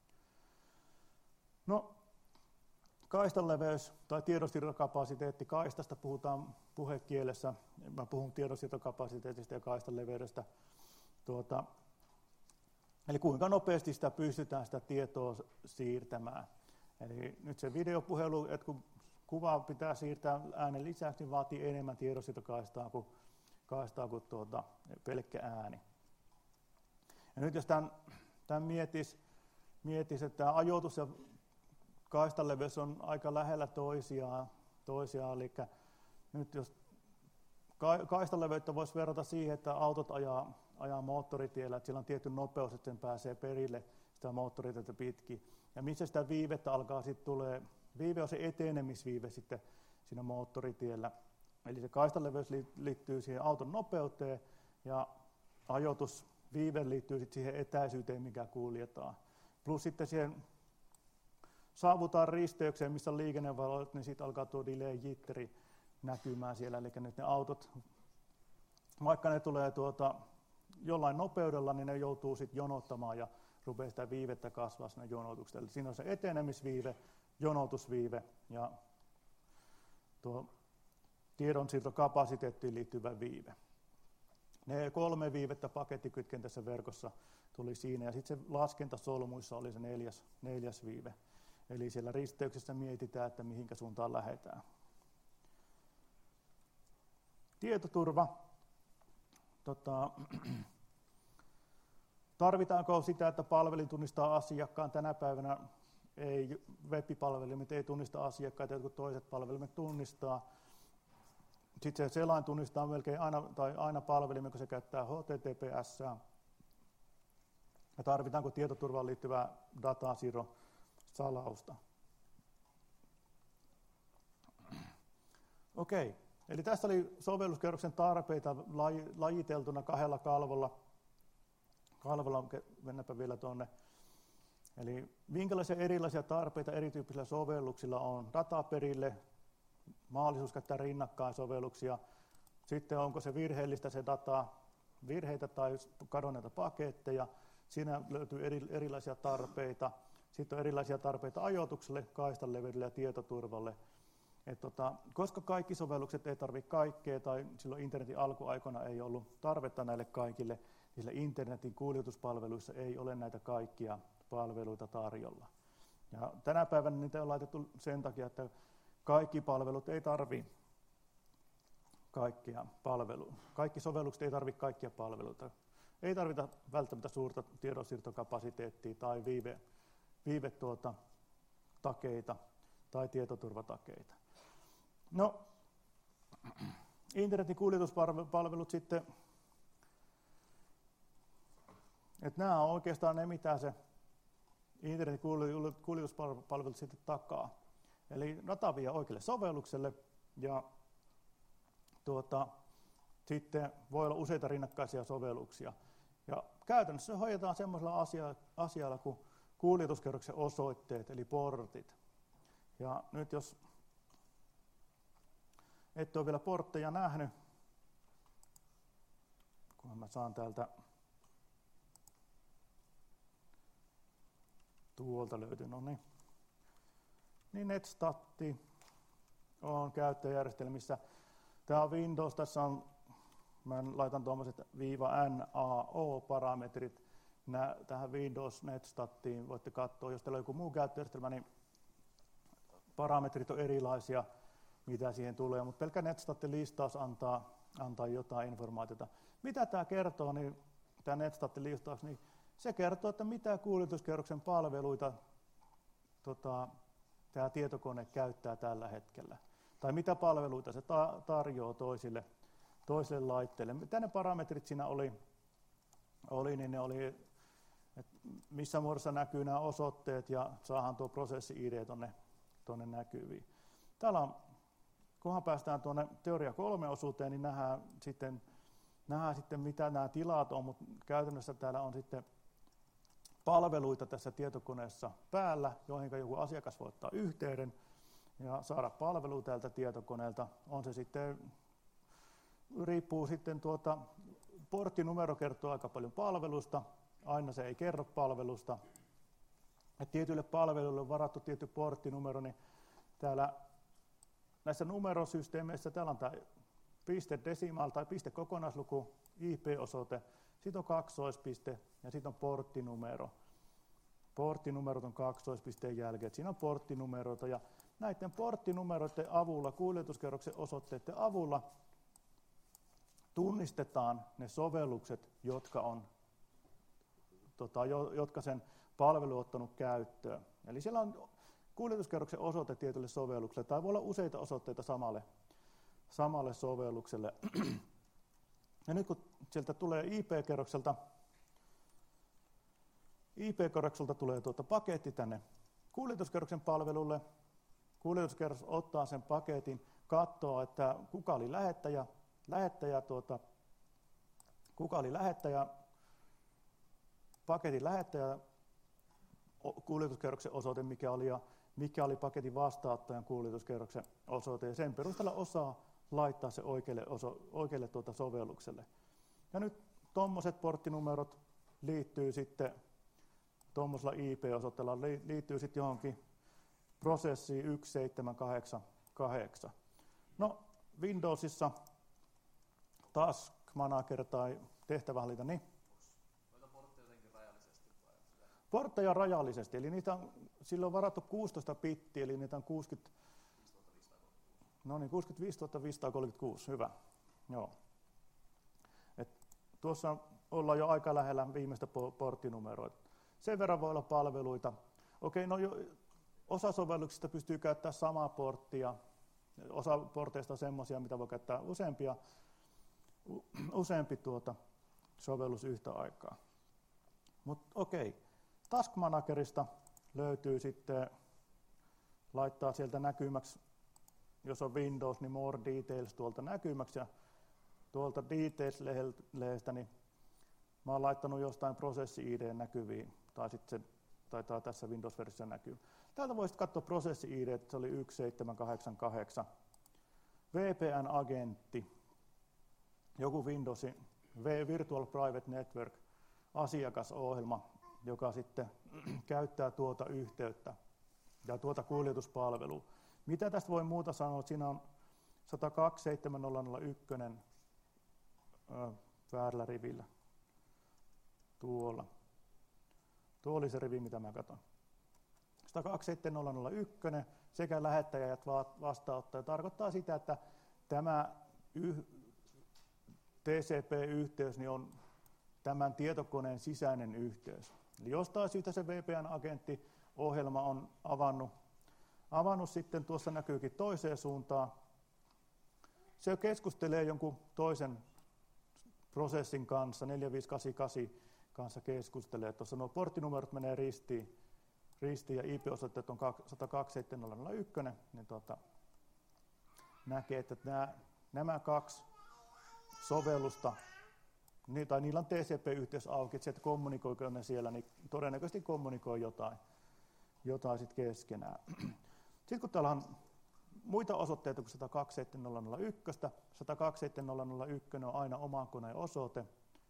No, kaistan leveys tai tiedonsiirtokapasiteetti. Kaistasta puhutaan puhekielessä. Mä puhun tiedonsiirtokapasiteetista ja kaistan leveydestä. Eli kuinka nopeasti sitä pystytään sitä tietoa siirtämään. Eli nyt se videopuhelu, että kun kuvaa pitää siirtää äänen lisäksi, niin vaatii enemmän tiedonsiirtokaistaa kuin pelkkä ääni. Ja nyt jos tämän mietisi, että tämä ajoitus ja kaistan leveys on aika lähellä toisiaan, eli nyt jos kaistan leveyttä voisi verrata siihen, että autot ajaa moottoritiellä, että sillä on tietty nopeus, että sen pääsee perille sitä moottoritietä pitkin. Ja missä sitä viivettä alkaa sitten tulee, viive on se etenemisviive sitten siinä moottoritiellä. Eli se kaistan leveys liittyy siihen auton nopeuteen ja ajoitusviive liittyy sitten siihen etäisyyteen, mikä kuljetaan. Plus sitten siihen saavutaan risteykseen, missä on liikennevalot, niin sitten alkaa tuo delay jitteri näkymään siellä. Eli nyt ne autot, vaikka ne tulee jollain nopeudella, niin ne joutuu sitten jonottamaan ja rupeaa sitä viivettä kasvaa siinä jonotuksella. Eli siinä on se etenemisviive, jonotusviive ja tuo tiedonsiirtokapasiteettiin liittyvä viive. Ne 3 viivettä pakettikytkentässä verkossa tuli siinä, ja sitten se laskentasolmuissa oli se neljäs viive. Eli siellä risteyksessä mietitään, että mihinkä suuntaan lähdetään. Tietoturva. Tarvitaanko sitä, että palvelin tunnistaa asiakkaan? Tänä päivänä web-palvelimet ei tunnista asiakkaita, jotkut toiset palvelimet tunnistaa. Sitten se selain tunnistaa melkein aina palvelimen, kun se käyttää HTTPS. Ja tarvitaanko tietoturvaan liittyvää datasiirrosalausta? Okei, eli tässä oli sovelluskerroksen tarpeita lajiteltuna 2 kalvolla. Mennäänpä vielä tuonne. Eli minkälaisia erilaisia tarpeita erityyppisillä sovelluksilla on? Dataperille, mahdollisuus käyttää rinnakkain sovelluksia. Sitten onko se virheellistä se data, virheitä tai kadonneita paketteja. Siinä löytyy erilaisia tarpeita. Sitten on erilaisia tarpeita ajoitukselle, kaistan leveydelle ja tietoturvalle. Koska kaikki sovellukset ei tarvitse kaikkea, tai silloin internetin alkuaikoina ei ollut tarvetta näille kaikille, niin internetin kuljetuspalveluissa ei ole näitä kaikkia palveluita tarjolla. Ja tänä päivänä niitä on laitettu sen takia, että kaikki palvelut ei tarvitse kaikkia palveluita. Kaikki sovellukset ei tarvitse kaikkia palveluita. Ei tarvita välttämättä suurta tiedonsiirtokapasiteettia tai takeita tai tietoturvatakeita. No, internetin kuljetuspalvelut sitten, että nämä on oikeastaan ne, mitä se internetin kuljetuspalvelut sitten takaa. Eli data vie oikealle sovellukselle ja sitten voi olla useita rinnakkaisia sovelluksia. Ja käytännössä hoidetaan semmoisella asialla kuin kuljetuskerroksen osoitteet, eli portit. Ja nyt jos ette ole vielä portteja nähnyt, kun mä saan täältä tuolta löytyy, no niin NetStatti on käyttöjärjestelmissä. Tämä on Windows, tässä on, mä laitan tuommoiset -NAO-parametrit tähän Windows NetStattiin. Voitte katsoa, jos teillä on joku muu käyttöjärjestelmä, niin parametrit on erilaisia, mitä siihen tulee, mutta pelkkä NetStatin listaus antaa jotain informaatiota. Mitä tämä kertoo, niin tämä NetStatin listaus, niin Se kertoo, että mitä kuljetuskerroksen palveluita tämä tietokone käyttää tällä hetkellä. Tai mitä palveluita se tarjoaa toisille laitteille. Mitä ne parametrit siinä oli niin ne oli, että missä muodossa näkyy nämä osoitteet ja saadaan tuo prosessi-ID tuonne näkyviin. Täällä on, kunhan päästään tuonne teoria 3 osuuteen, niin nähdään sitten mitä nämä tilat on, mutta käytännössä täällä on sitten palveluita tässä tietokoneessa päällä, joihin joku asiakas voi ottaa yhteyden ja saada palvelua tältä tietokoneelta. On se sitten, riippuu sitten porttinumero kertoo aika paljon palvelusta, aina se ei kerro palvelusta. Et tietyille palveluille on varattu tietty porttinumero, niin täällä näissä numerosysteemeissä täällä on tämä piste desimaal tai piste kokonaisluku, IP-osoite, sitten on kaksoispiste ja sitten on porttinumero. Porttinumerot on kaksoispisteen jälkeen, siinä on porttinumeroita ja näiden porttinumeroiden avulla, kuljetuskerroksen osoitteiden avulla tunnistetaan ne sovellukset, jotka sen palvelu on ottanut käyttöön. Eli siellä on kuljetuskerroksen osoite tietylle sovellukselle, tai voi olla useita osoitteita samalle sovellukselle. Ja nyt kun sieltä tulee IP-kerrokselta tulee paketti tänne kuljetuskerroksen palvelulle, kuljetuskerros ottaa sen paketin, katsoo, että kuka oli lähettäjä, paketin lähettäjä, kuljetuskerroksen osoite, mikä oli paketin vastaanottajan kuljetuskerroksen osoite, ja sen perusteella osaa laittaa se oikealle sovellukselle. Ja nyt tuommoiset porttinumerot liittyy sitten, tuommoisella IP-osoitteella liittyy sitten johonkin prosessiin 1788. No, Windowsissa Task Manager tai tehtävähallinta, niin portteja jotenkin rajallisesti vai? Portteja rajallisesti, eli sillä on varattu 16 bittiä, eli niitä on 65 536, hyvä. Joo. Tuossa ollaan jo aika lähellä viimeistä porttinumeroa. Sen verran voi olla palveluita. Okei, no osa sovelluksista pystyy käyttämään samaa porttia. Osa porteista on semmoisia, mitä voi käyttää useampi sovellus yhtä aikaa. Mutta okei, Task Managerista löytyy sitten, laittaa sieltä näkymäksi, jos on Windows, niin More Details tuolta näkymäksi, ja tuolta Details-lehdestä, niin mä oon laittanut jostain prosessi-ID näkyviin, tai sitten se taitaa tässä Windows-versiossa näkyy. Täältä voisit katsoa prosessi-ID, että se oli 1788. VPN-agentti, joku Windowsin Virtual Private Network asiakasohjelma, joka sitten käyttää tuota yhteyttä ja tuota kuljetuspalvelua. Mitä tästä voi muuta sanoa? Siinä on 102.7.0.1 väärällä rivillä. Tuolla. Tuo oli se rivi, mitä mä katson. 102.7.0.1 sekä lähettäjä että vastaanottaja tarkoittaa sitä, että tämä TCP-yhteys niin on tämän tietokoneen sisäinen yhteys. Eli jostain syystä se VPN-agenttiohjelma on avannut sitten, tuossa näkyykin toiseen suuntaan. Se keskustelee jonkun toisen prosessin kanssa, 4588 kanssa keskustelee. Tuossa nuo porttinumerot menee ristiin ja IP-osoitteet on 102.7.0.1, niin näkee, että nämä kaksi sovellusta, tai niillä on TCP-yhteys auki, että kommunikoiko ne siellä, niin todennäköisesti kommunikoi jotain sit keskenään. Sitten kun täällä on muita osoitteita kuin 102.7.0.1, 102.7.0.1 on aina oman koneen osoite.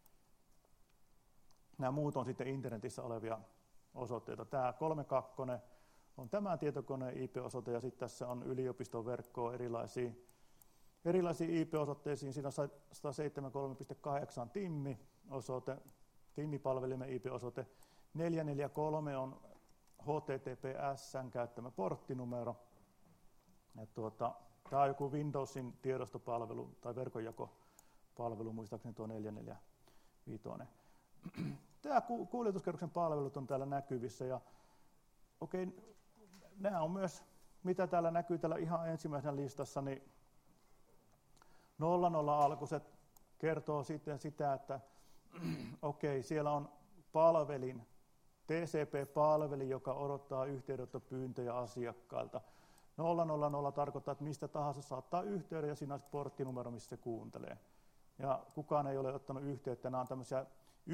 Nämä muut on sitten internetissä olevia osoitteita. Tämä 32 on tämän tietokoneen IP-osoite, ja sitten tässä on yliopiston verkkoa erilaisiin IP-osoitteisiin. Siinä on 173.8 TIMMI-osoite, TIMMI-palvelimen IP-osoite. 443 on HTTPS:n käyttämä porttinumero. Tämä on joku Windowsin tiedostopalvelu tai verkonjakopalvelu, muistaakseni tuo 445. tämä kuljetuskerroksen palvelut on täällä näkyvissä. Ja okei, nämä on myös, mitä täällä näkyy täällä ihan ensimmäisenä listassa, niin 00 alkuiset kertoo sitten sitä, että okei, siellä on palvelin, TCP-palvelin, joka odottaa yhteydenottopyyntöjä asiakkailta. 000 tarkoittaa, että mistä tahansa saattaa yhteyden ja siinä on porttinumero, missä se kuuntelee. Ja kukaan ei ole ottanut yhteyttä. Nämä on tämmöisiä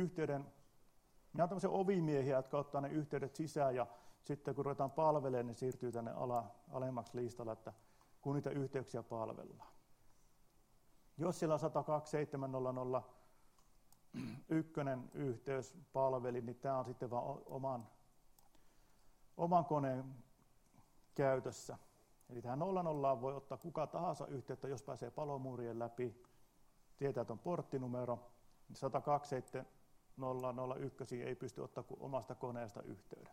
ovimiehiä, jotka ottaa ne yhteydet sisään ja sitten kun ruvetaan palvelemaan, niin siirtyy tänne alemmaksi listalla, että kun niitä yhteyksiä palvellaan. Jos siellä on 102.7.0.0 ykkönen yhteyspalveli, niin tämä on sitten vain oman koneen käytössä. Eli tähän 00 voi ottaa kuka tahansa yhteyttä, jos pääsee palomuurien läpi, tietää, että on porttinumero, niin 102.7.0.0.1 ei pysty ottaa kuin omasta koneesta yhteyden.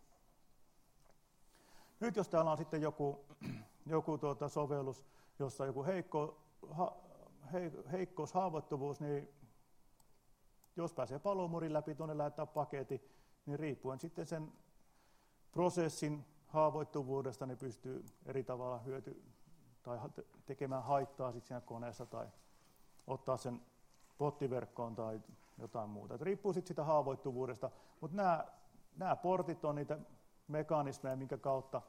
Nyt jos täällä on sitten joku sovellus, jossa on joku heikkous, haavoittuvuus, niin jos pääsee palomuurin läpi, tuonne lähettää paketti, niin riippuen sitten sen prosessin haavoittuvuudesta, niin pystyy eri tavalla tai tekemään haittaa sitten siinä koneessa tai ottaa sen pottiverkkoon tai jotain muuta. Et riippuu sitten sitä haavoittuvuudesta, mutta nämä portit on niitä mekanismeja, minkä kautta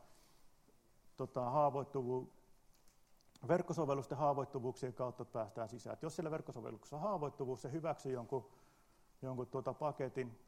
verkkosovellusten haavoittuvuuksien kautta päästään sisään. Et jos siellä verkkosovelluksessa on haavoittuvuus, se hyväksyy jonkun paketin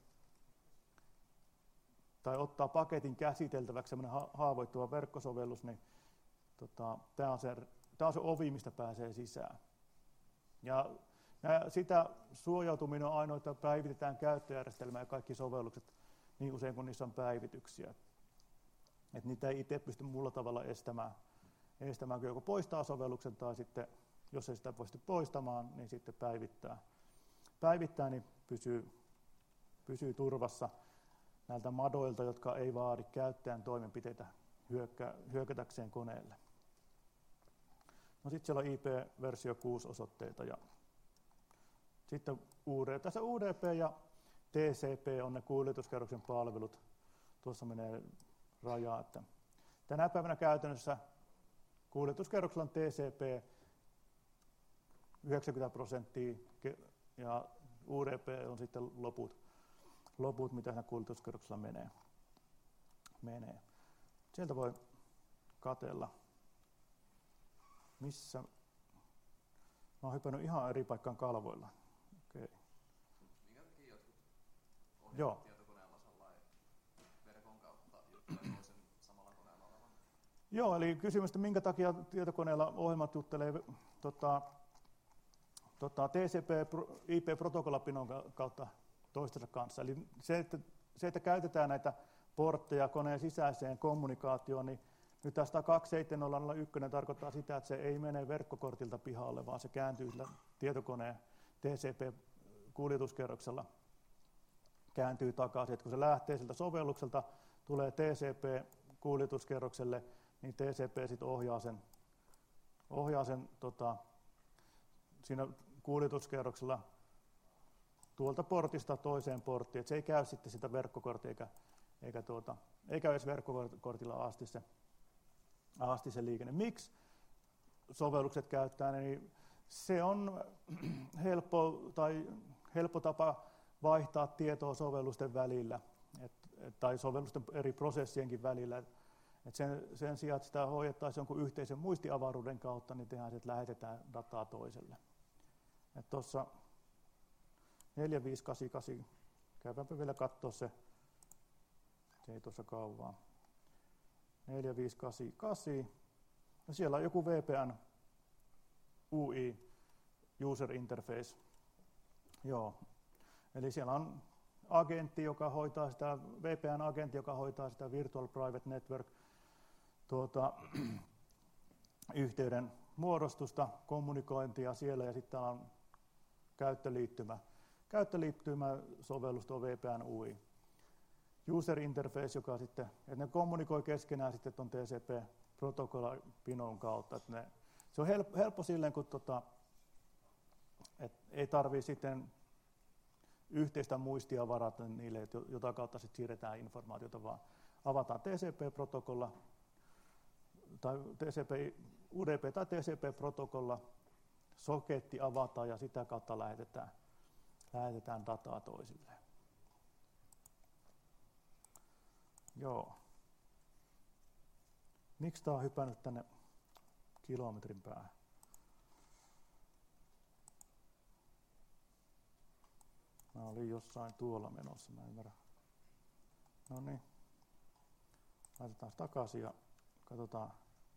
tai ottaa paketin käsiteltäväksi sellainen haavoittuva verkkosovellus, niin tämä on se ovi, mistä pääsee sisään. Ja sitä suojautuminen on ainoa, että päivitetään käyttöjärjestelmää ja kaikki sovellukset niin usein kuin niissä on päivityksiä. Että niitä ei itse pysty muulla tavalla estämään, kun joko poistaa sovelluksen tai sitten, jos ei sitä pysty poistamaan, niin sitten päivittää niin pysyy turvassa näiltä madoilta, jotka ei vaadi käyttäjän toimenpiteitä hyökätäkseen koneelle. No sitten siellä on IP-versio 6 osoitteita ja sitten tässä UDP ja TCP on ne kuljetuskerroksen palvelut. Tuossa menee raja, että tänä päivänä käytännössä kuljetuskerroksella on TCP 90% ja UDP on sitten loput mitä siinä kuljetuskerroksella menee. Sieltä voi katsella, missä. Mä oon hypännyt ihan eri paikkaan kalvoilla. Okay. Minkä takia jotkut ohjelmat tietokoneella sellainen verkon kautta juttelee toisen samalla koneella olevan? Joo, eli kysymys, että minkä takia tietokoneella ohjelmat juttelee TCP/IP-protokollapinon kautta toistensa kanssa. Eli se, että käytetään näitä portteja koneen sisäiseen kommunikaatioon, niin nyt tämä 102.7.0.1 tarkoittaa sitä, että se ei mene verkkokortilta pihalle, vaan se kääntyy sillä tietokoneen TCP-kuljetuskerroksella kääntyy takaisin. Et kun se lähtee siltä sovellukselta, tulee TCP-kuljetuskerrokselle, niin TCP sitten ohjaa sen siinä kuljetuskerroksella tuolta portista toiseen porttiin. Et se ei käy sitten sitä verkkokorttia eikä edes verkkokortilla asti se liikenne. Miksi sovellukset käyttää, niin se on helppo tapa vaihtaa tietoa sovellusten välillä tai sovellusten eri prosessienkin välillä. Et sen sijaan, että sitä hoidettaisiin jonkun yhteisen muistiavaruuden kautta, niin tehdään, että lähetetään dataa toiselle. Tuossa 4588, käydäänpä vielä katsoa se ei tuossa kauan. 4588, ja siellä on joku VPN UI user interface. Joo. Eli siellä on agentti, joka hoitaa sitä VPN-agentti, joka hoitaa sitä virtual private network yhteyden muodostusta, kommunikointia siellä ja sitten on käyttöliittymä sovellus tuo VPN UI. User interface, joka sitten, että ne kommunikoi keskenään sitten tuon TCP-protokollapinon kautta. Se on helppo silleen, kun ei tarvitse sitten yhteistä muistia varata niille, jota kautta sitten siirretään informaatiota, vaan avataan TCP-protokolla, tai UDP tai TCP-protokolla, soketti avataan ja sitä kautta lähetetään dataa toisilleen. Joo. Miksi tämä on hypännyt tänne kilometrin päähän? Mä olin jossain tuolla menossa, mä ymmärrän. No niin. Laitetaan takaisin ja katsotaan.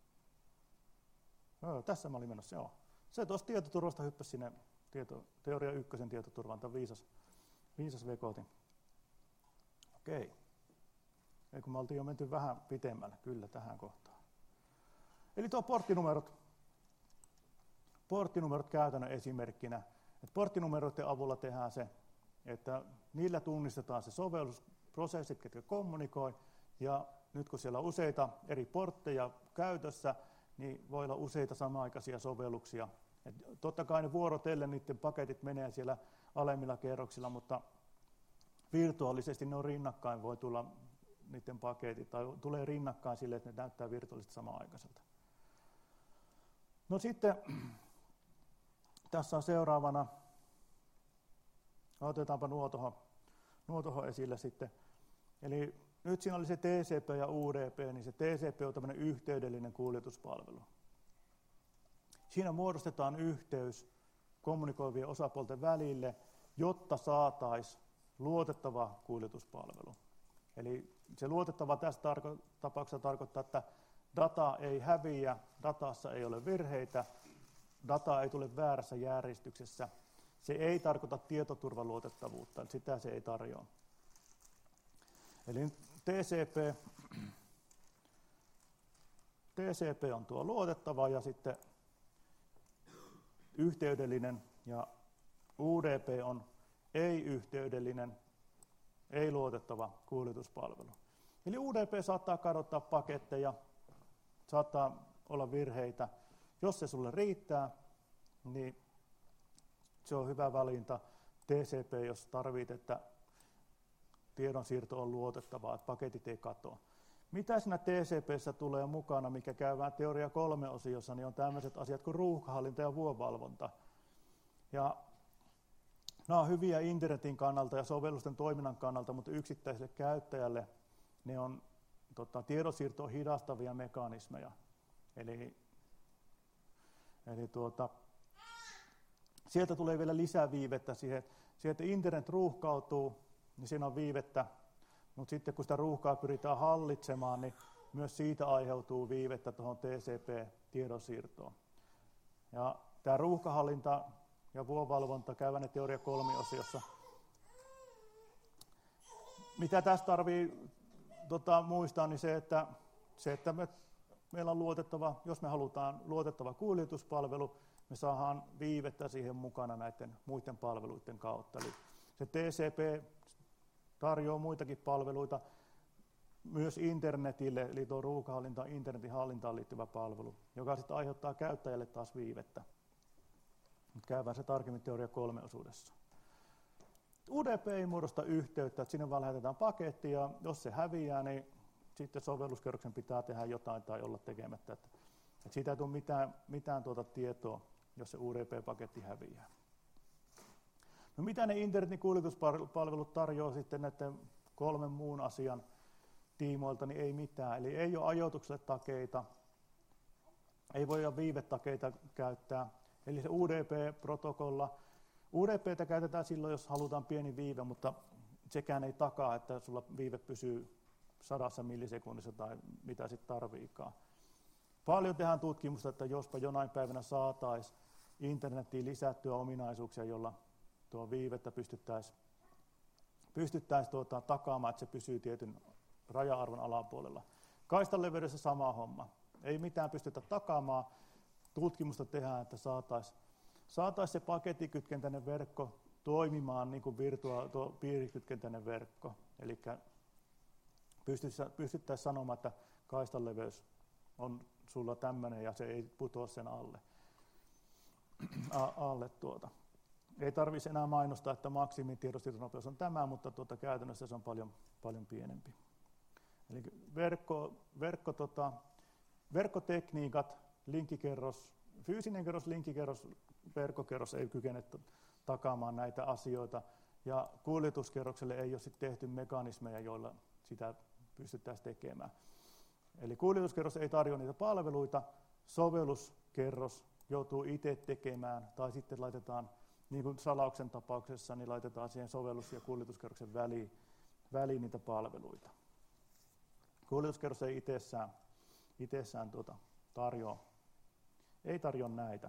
Tässä mä olin menossa, joo. Se tuosta tietoturvasta hyppäsi sinne teoria 1 tietoturvaan, tämä viisas vekotin. Okei. Ei kun me oltiin jo menty vähän pitemmälle, kyllä tähän kohtaan. Eli tuo porttinumerot käytännön esimerkkinä. Porttinumeroiden avulla tehdään se, että niillä tunnistetaan se sovellusprosessit, ketkä kommunikoi, ja nyt kun siellä on useita eri portteja käytössä, niin voi olla useita samanaikaisia sovelluksia. Et totta kai ne vuorotellen niiden paketit menee siellä alemmilla kerroksilla, mutta virtuaalisesti ne on rinnakkain, voi tulla niiden paketit, tai tulee rinnakkain sille, että ne näyttää virtuaalisesti samanaikaiselta. No sitten tässä on seuraavana, otetaanpa nuo tuohon esille sitten. Eli nyt siinä oli se TCP ja UDP, niin se TCP on tämmöinen yhteydellinen kuljetuspalvelu. Siinä muodostetaan yhteys kommunikoivien osapuolten välille, jotta saataisiin luotettava kuljetuspalvelu. Eli se luotettava tässä tapauksessa tarkoittaa, että data ei häviä, datassa ei ole virheitä, data ei tule väärässä järjestyksessä. Se ei tarkoita tietoturvaluotettavuutta, sitä se ei tarjoa. Eli TCP on tuo luotettava ja sitten yhteydellinen, ja UDP on ei-yhteydellinen, ei-luotettava kuljetuspalvelu. Eli UDP saattaa kadottaa paketteja, saattaa olla virheitä. Jos se sulle riittää, niin se on hyvä valinta. TCP, jos tarvitset, että tiedonsiirto on luotettavaa, että paketit ei katoa. Mitä siinä TCP:ssä tulee mukana, mikä käydään teoria 3 osiossa, niin on tämmöiset asiat kuin ruuhkahallinta ja vuorovalvonta. Ja nämä on hyviä internetin kannalta ja sovellusten toiminnan kannalta, mutta yksittäiselle käyttäjälle ne on tiedonsiirtoa hidastavia mekanismeja. Eli sieltä tulee vielä lisää viivettä siihen, että internet ruuhkautuu, niin siinä on viivettä, mutta sitten kun sitä ruuhkaa pyritään hallitsemaan, niin myös siitä aiheutuu viivettä tuohon TCP-tiedonsiirtoon. Ja tämä ruuhkahallinta ja vuorovalvonta käyvän teoria 3 osiossa. Mitä tässä tarvii muistaa, niin se, että meillä on luotettava, jos me halutaan luotettava kuljetuspalvelu, me saadaan viivettä siihen mukana näiden muiden palveluiden kautta. Eli se TCP tarjoaa muitakin palveluita myös internetille, eli tuo ruuhkahallinta on internetin hallintaan liittyvä palvelu, joka sitten aiheuttaa käyttäjälle taas viivettä. Käydään se tarkemmin teoria 3 osuudessa. UDP ei muodosta yhteyttä, että sinne vaan lähetetään paketti, ja jos se häviää, niin sitten sovelluskerroksen pitää tehdä jotain tai olla tekemättä. Että siitä ei tule mitään tietoa, jos se UDP-paketti häviää. No mitä ne internetin kuljetuspalvelut tarjoaa sitten näiden 3 muun asian tiimoilta, niin ei mitään. Eli ei ole ajoitukselle takeita, ei voi viivetakeita käyttää. Eli se UDP-protokolla. UDP:tä käytetään silloin, jos halutaan pieni viive, mutta sekään ei takaa, että sulla viive pysyy 100 millisekunnissa tai mitä sitten tarviikaan. Paljon tehdään tutkimusta, että jospa jonain päivänä saataisiin internettiin lisättyä ominaisuuksia, jolla tuo viivettä pystyttäisiin takaamaan, että se pysyy tietyn raja-arvon alapuolella. Kaistan leveydessä sama homma. Ei mitään pystytä takaamaan. Tutkimusta tehdään, että saataisiin se pakettikytkentäinen verkko toimimaan niin kuin piirikytkentäinen verkko. Eli pystyttäisiin sanomaan, että kaistan leveys on sulla tämmöinen ja se ei putoa sen alle. ei tarvitse enää mainostaa, että maksimitiedonsiirtonopeus on tämä, mutta käytännössä se on paljon pienempi. Eli verkkotekniikat, linkkikerros, fyysinen kerros, linkkikerros, verkkokerros ei kykene takaamaan näitä asioita, ja kuljetuskerrokselle ei ole sitten tehty mekanismeja, joilla sitä pystyttäisiin tekemään. Eli kuljetuskerros ei tarjoa niitä palveluita, sovelluskerros joutuu itse tekemään, tai sitten laitetaan, niin kuin salauksen tapauksessa, niin laitetaan siihen sovellus- ja kuljetuskerroksen väliin niitä palveluita. Kuljetuskerros ei itsessään ei tarjoa näitä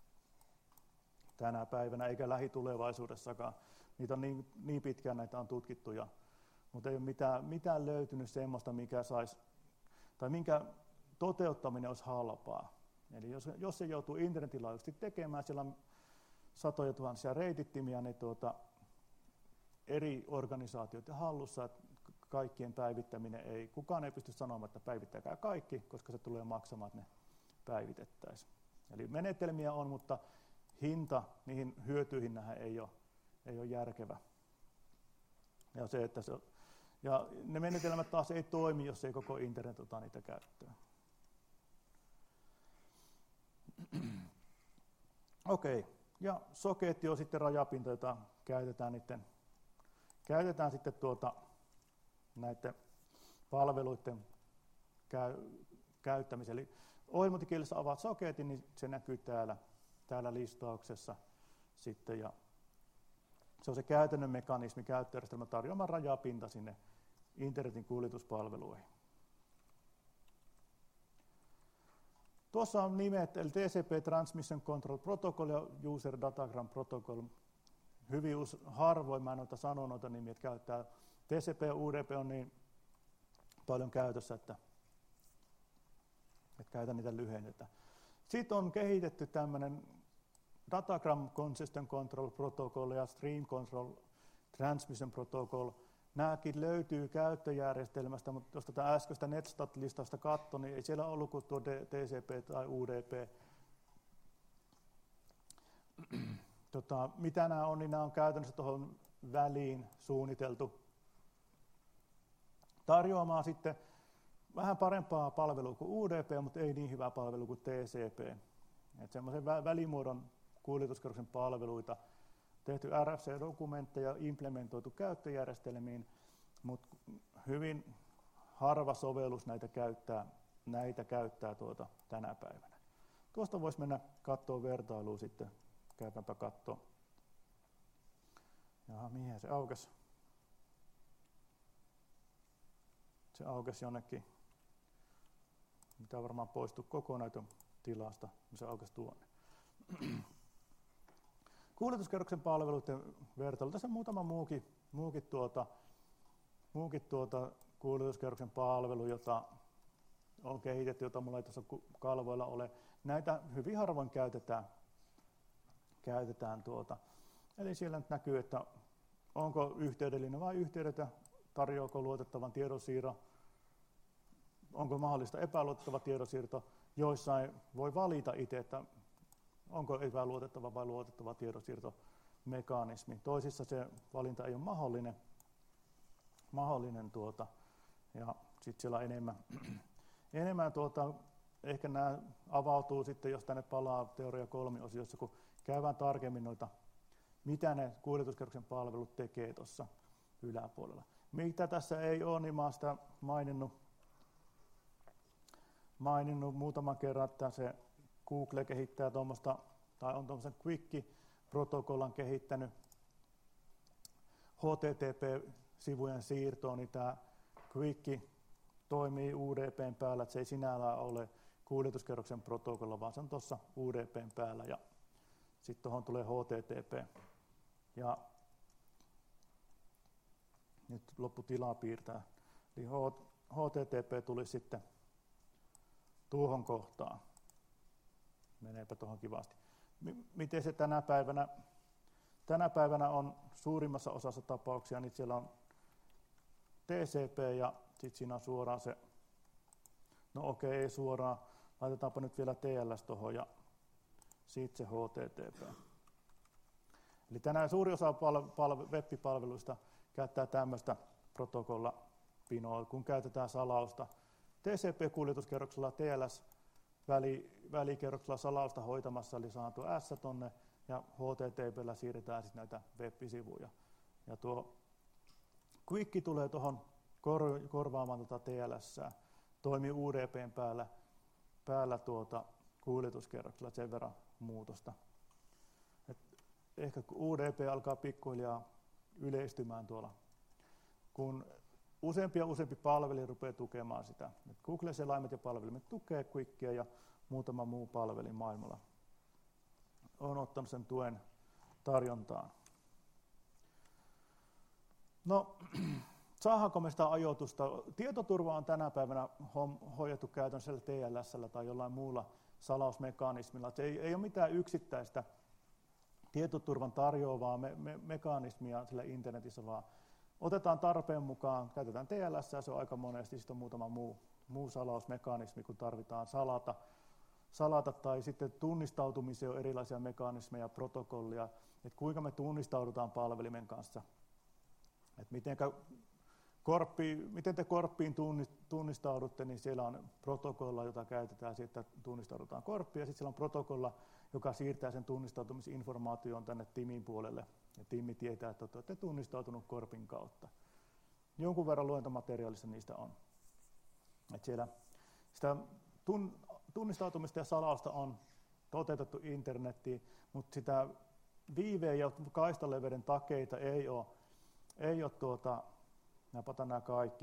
tänä päivänä eikä lähitulevaisuudessakaan. Niitä on niin pitkään näitä on tutkittu, mutta ei ole mitään löytynyt semmoista, mikä saisi, tai minkä toteuttaminen olisi halpaa. Eli jos se joutuu internetin laajuisesti tekemään, siellä on satoja tuhansia reitittimiä niin eri organisaatioiden hallussa, että kaikkien päivittäminen kukaan ei pysty sanomaan, että päivittäkää kaikki, koska se tulee maksamaan, että ne päivitettäisiin. Eli menetelmiä on, mutta hinta niihin hyötyihin nähdä ei ole järkevä. Ja ne menetelmät taas ei toimi, jos ei koko internet ota niitä käyttöön. Okei, ja soketti on sitten rajapinta, jota käytetään sitten näiden palveluiden käyttämiseen. Eli ohjelmointikielessä avaat soketin, niin se näkyy täällä listauksessa sitten. Ja se on se käytännön mekanismi, käyttöjärjestelmä tarjoamaan rajapinta sinne internetin kuljetuspalveluihin. Tuossa on nimet, eli TCP Transmission Control Protocol ja User Datagram Protocol. Hyvin harvoin mä en sano noita nimiä, että käyttää. TCP ja UDP on niin paljon käytössä, että käytän niitä lyhennetä. Sitten on kehitetty tämmöinen Datagram Consistent Control Protocol ja Stream Control Transmission Protocol. Nämäkin löytyy käyttöjärjestelmästä, mutta jos tätä äskeistä Netstat-listausta katsoi, niin ei siellä ollut kuin tuo TCP tai UDP. Mitä nämä on, niin nämä on käytännössä tuohon väliin suunniteltu tarjoamaan sitten vähän parempaa palvelua kuin UDP, mutta ei niin hyvää palvelua kuin TCP. Että semmoisen välimuodon kuljetuskerroksen palveluita, tehty RFC-dokumentteja, implementoitu käyttöjärjestelmiin, mutta hyvin harva sovellus näitä käyttää tänä päivänä. Tuosta voisi mennä katsoa vertailua sitten. Käypäänpä katsoa. Jaha, mihin se aukesi? Se aukesi jonnekin, mitä varmaan poistuu kokonaan tilasta, niin se aukesi tuonne. Kuljetuskerroksen palveluiden vertailu. Tässä on muutama muukin kuljetuskerroksen palvelu, jota on kehitetty, jota minulla ei tuossa kalvoilla ole. Näitä hyvin harvoin käytetään. Eli siellä nyt näkyy, että onko yhteydellinen vai yhteydetä, tarjoako luotettavan tiedonsiirron, onko mahdollista epäluotettava tiedonsiirto, joissain voi valita itse, että onko epäluotettava vai luotettava tiedonsiirtomekanismi. Toisissa se valinta ei ole mahdollinen ja sitten siellä enemmän ehkä nämä avautuu sitten, jos tänne palaa teoria 3-osiossa, kun käydään tarkemmin noita, mitä ne kuljetuskerroksen palvelut tekee tuossa yläpuolella. Mitä tässä ei ole, niin mä oon sitä maininnut muutaman kerran, että se Google kehittää tuommoista, tai on tuommoisen Quick-protokollan kehittänyt HTTP-sivujen siirtoon, niin tämä Quick toimii UDPn päällä, että se ei sinällään ole kuljetuskerroksen protokolla, vaan se on tuossa UDPn päällä ja sitten tuohon tulee HTTP. Ja nyt loppu tilaa piirtää. Eli HTTP tuli sitten tuohon kohtaan. Meneepä tuohon kivasti. Miten se tänä päivänä on suurimmassa osassa tapauksia, niin siellä on TCP ja sitten siinä on suoraan se, no okei, ei suoraan, laitetaanpa nyt vielä TLS tuohon ja sitten se HTTP. Eli tänään suuri osa web-palveluista käyttää tämmöistä protokollapinoa, kun käytetään salausta. TCP-kuljetuskerroksella TLS-välikerroksella salausta hoitamassa, eli saadaan tuo S tonne, ja HTTP:llä siirretään sitten näitä web-sivuja. Ja tuo Quick tulee tuohon korvaamaan tuota TLS:ää, toimii UDP:n päällä kuljetuskerroksella, sen verran muutosta. Ehkä UDP alkaa pikkuhiljaa yleistymään tuolla, kun useampi palvelin rupeaa tukemaan sitä. Google-selaimet ja palvelimet tukee Quickia ja muutama muu palvelin maailmalla on ottanut sen tuen tarjontaan. No, saadaanko me sitä ajoitusta? Tietoturva on tänä päivänä hoidettu käytännössä TLS:llä tai jollain muulla salausmekanismilla. Se ei ole mitään yksittäistä tietoturvan tarjoavaa mekanismia sillä internetissä, vaan otetaan tarpeen mukaan, käytetään TLS, se on aika monesti, sitten on muutama muu salausmekanismi, kun tarvitaan salata tai sitten tunnistautumiseen on erilaisia mekanismeja, protokollia, että kuinka me tunnistaudutaan palvelimen kanssa. Että miten te Korppiin tunnistaudutte, niin siellä on protokolla, jota käytetään siitä, että tunnistaudutaan Korppiin, ja sitten siellä on protokolla, joka siirtää sen tunnistautumisinformaation tänne Timin puolelle, ja Timi tietää, että olette tunnistautunut Korpin kautta. Jonkun verran luentomateriaalissa niistä on. Että siellä sitä tunnistautumista ja salausta on toteutettu internettiin, mutta sitä viive- ja kaistaleveyden takeita ei ole nämä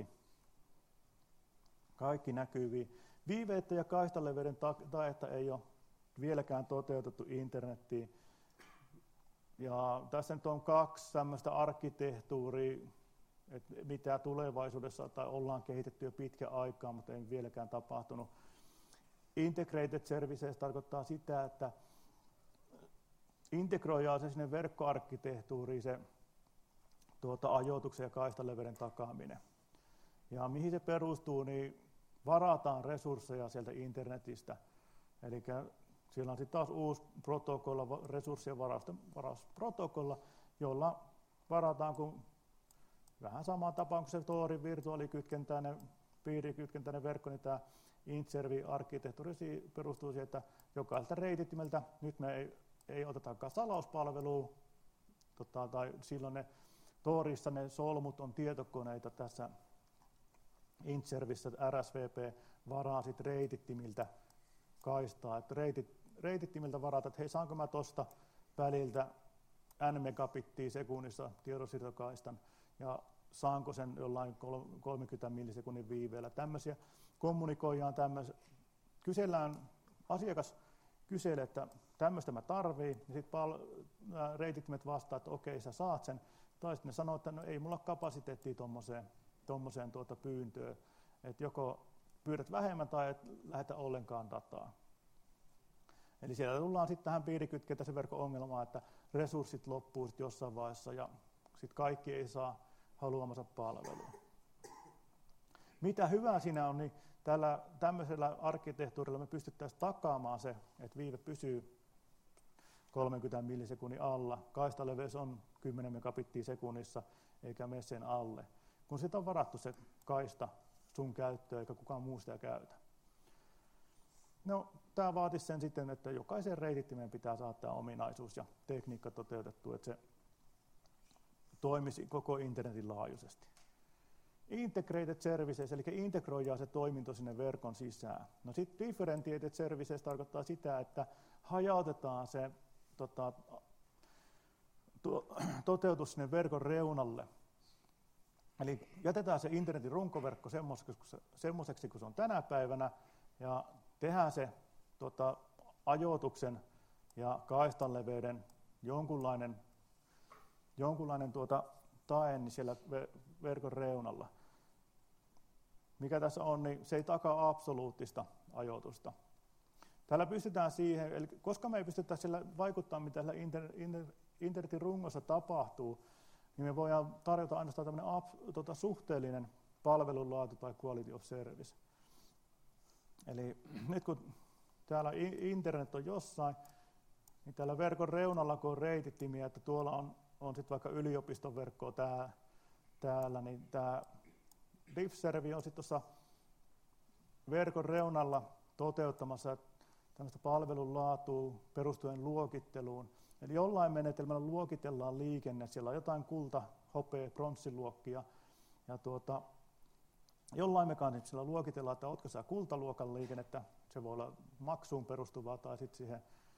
kaikki näkyviä. Viiveitä ja kaistaleveyden taetta ei ole vieläkään toteutettu internettiin. Ja tässä nyt on kaksi tämmöistä arkkitehtuuria, että mitä tulevaisuudessa tai ollaan kehitetty jo pitkä aikaa, mutta ei vieläkään tapahtunut. Integrated Services tarkoittaa sitä, että integroidaan se sinne verkkoarkkitehtuuriin se ajoituksen ja kaistaleveyden takaaminen. Ja mihin se perustuu, niin varataan resursseja sieltä internetistä. Eli siellä on sitten taas uusi protokolla, resurssien varausprotokolla, jolla varataan vähän samaan tapaan kuin se Torin virtuaalikytkentäinen, piirikytkentäinen verkko, niin tämä Intservi-arkkitehtuuri perustuu siihen, että jokaiselta reitittimeltä nyt me ei otetakaan salauspalvelua, tai silloin ne Torissa ne solmut on tietokoneita tässä Intservissä, RSVP varaa sitten reitittimiltä kaistaa, että reitittimiltä varataan, että hei, saanko mä tuosta väliltä n megabittiä sekunnissa tiedonsiirtokaistan ja saanko sen jollain 30 millisekunnin viiveellä. Tämmöisiä kommunikoidaan, asiakas kyselee, että tämmöistä mä tarviin, ja sitten reitittimet vastaa, että okei, sä saat sen, tai sitten ne sanoo, että no ei mulla ole kapasiteettia tuommoiseen pyyntöön, että joko pyydät vähemmän tai et lähetä ollenkaan dataa. Eli siellä tullaan sitten tähän piirikytkentäisen verkon ongelmaan, että resurssit loppuu sitten jossain vaiheessa ja sitten kaikki ei saa haluamansa palvelua. Mitä hyvää siinä on, niin tämmöisellä arkkitehtuurilla me pystyttäisiin takaamaan se, että viive pysyy 30 millisekunnin alla. Kaistaleveys on 10 megabittiä sekunnissa eikä mene sen alle. Kun sitä on varattu se kaista sun käyttöön eikä kukaan muu sitä käytä. No, tämä vaatisi sen sitten, että jokaisen reitittimeen pitää saada tämä ominaisuus ja tekniikka toteutettu, että se toimisi koko internetin laajuisesti. Integrated Services, eli integroidaan se toiminto sinne verkon sisään. No sitten Differentiated Services tarkoittaa sitä, että hajautetaan se toteutus sinne verkon reunalle. Eli jätetään se internetin runkoverkko semmoiseksi kuin se on tänä päivänä ja tehdään se ajoituksen ja kaistanleveyden jonkunlainen tae niin siellä verkon reunalla. Mikä tässä on, niin se ei takaa absoluuttista ajoitusta. Täällä pystytään siihen, eli koska me ei pystytä sillä vaikuttaa, mitä siellä internetin rungossa tapahtuu, niin me voidaan tarjota ainoastaan tämmöinen suhteellinen palvelunlaatu tai quality of service. Eli nyt kun täällä internet on jossain, niin täällä verkon reunalla, kun on reitittimiä, että tuolla on sitten vaikka yliopiston verkkoa täällä, niin tämä DIF-servi on sitten tuossa verkon reunalla toteuttamassa tämmöistä palvelun laatua perustuen luokitteluun. Eli jollain menetelmällä luokitellaan liikenne, siellä on jotain kulta, hopea, pronssiluokkia, ja jollain mekaanismilla luokitellaan, että oletko sä kultaluokan liikennettä, se voi olla maksuun perustuvaa tai sitten siihen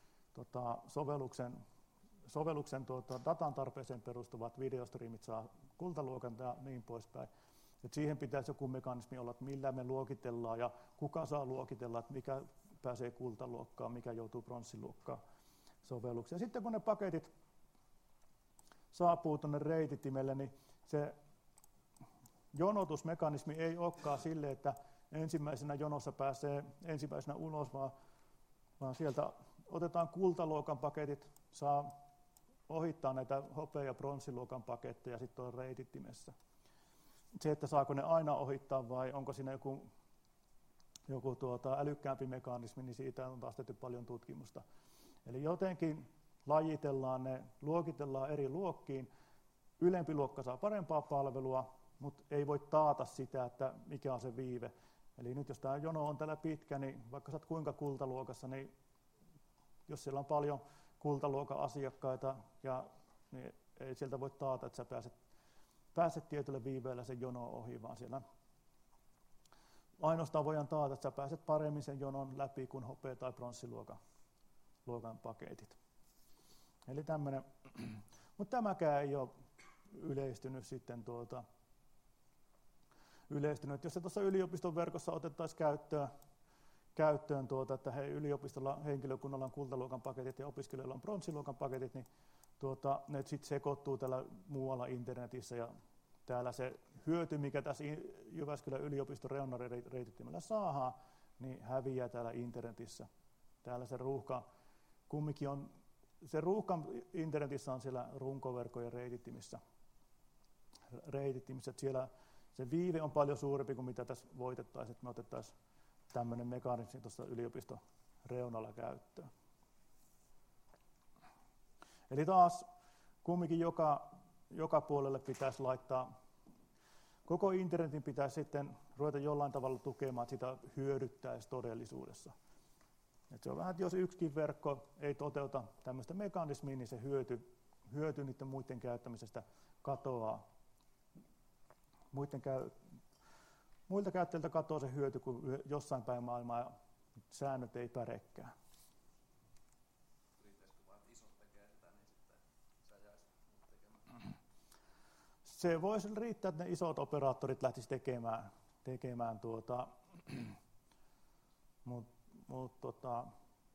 sovelluksen datan tarpeeseen perustuvat videostriimit saa kultaluokan ja niin poispäin. Et siihen pitäisi joku mekanismi olla, että millä me luokitellaan ja kuka saa luokitella, että mikä pääsee kultaluokkaan, mikä joutuu pronssiluokkaan sovellukseen. Sitten kun ne paketit saapuu tuonne reitittimelle, niin se jonotusmekanismi ei olekaan sille, että ensimmäisenä jonossa pääsee ensimmäisenä ulos, vaan sieltä otetaan kultaluokan paketit, saa ohittaa näitä hopea- ja pronssiluokan paketteja sitten on reitittimessä. Se, että saako ne aina ohittaa vai onko siinä joku älykkäämpi mekanismi, niin siitä on taas tehty paljon tutkimusta. Eli jotenkin lajitellaan ne, luokitellaan eri luokkiin. Ylempi luokka saa parempaa palvelua, mutta ei voi taata sitä, että mikä on se viive. Eli nyt jos tämä jono on tällä pitkä, niin vaikka sä oot kuinka kultaluokassa, niin jos siellä on paljon kultaluokan asiakkaita, niin ei sieltä voi taata, että sä pääset tietylle viiveellä sen jonon ohi, vaan siellä ainoastaan voidaan taata, että sä pääset paremmin sen jonon läpi kuin hopea- tai pronssiluokan paketit. Eli tämmöinen, mutta tämäkään ei ole yleistynyt sitten yleistynyt. Jos se tuossa yliopiston verkossa otettaisiin käyttöön että hei, yliopistolla henkilökunnalla on kultaluokan paketit ja opiskelijoilla on pronssiluokan paketit, niin ne sitten sekoittuu täällä muualla internetissä ja täällä se hyöty, mikä tässä Jyväskylän yliopiston reunareitittimellä saadaan, niin häviää täällä internetissä. Täällä se ruuhka kumminkin on, se ruuhka internetissä on siellä runkoverkkojen reitittimissä, että siellä se viive on paljon suurempi kuin mitä tässä voitettaisiin, että me otettaisiin tämmöinen mekanismi tuossa yliopiston reunalla käyttöön. Eli taas kumminkin joka puolelle pitäisi laittaa, koko internetin pitäisi sitten ruveta jollain tavalla tukemaan, että sitä hyödyttäisi todellisuudessa. Et se on vähän, että jos yksikin verkko ei toteuta tämmöistä mekanismia, niin se hyöty niiden muiden käyttämisestä katoaa. Muilta käyttäjiltä katoaa se hyöty, kun jossain päin maailmaa säännöt ei pärekään. Riittäisikö vaan, että isot tekee sitä, niin sitten sä jäisit tekemään? Se voisi riittää, että ne isot operaattorit lähtisivät tekemään mutta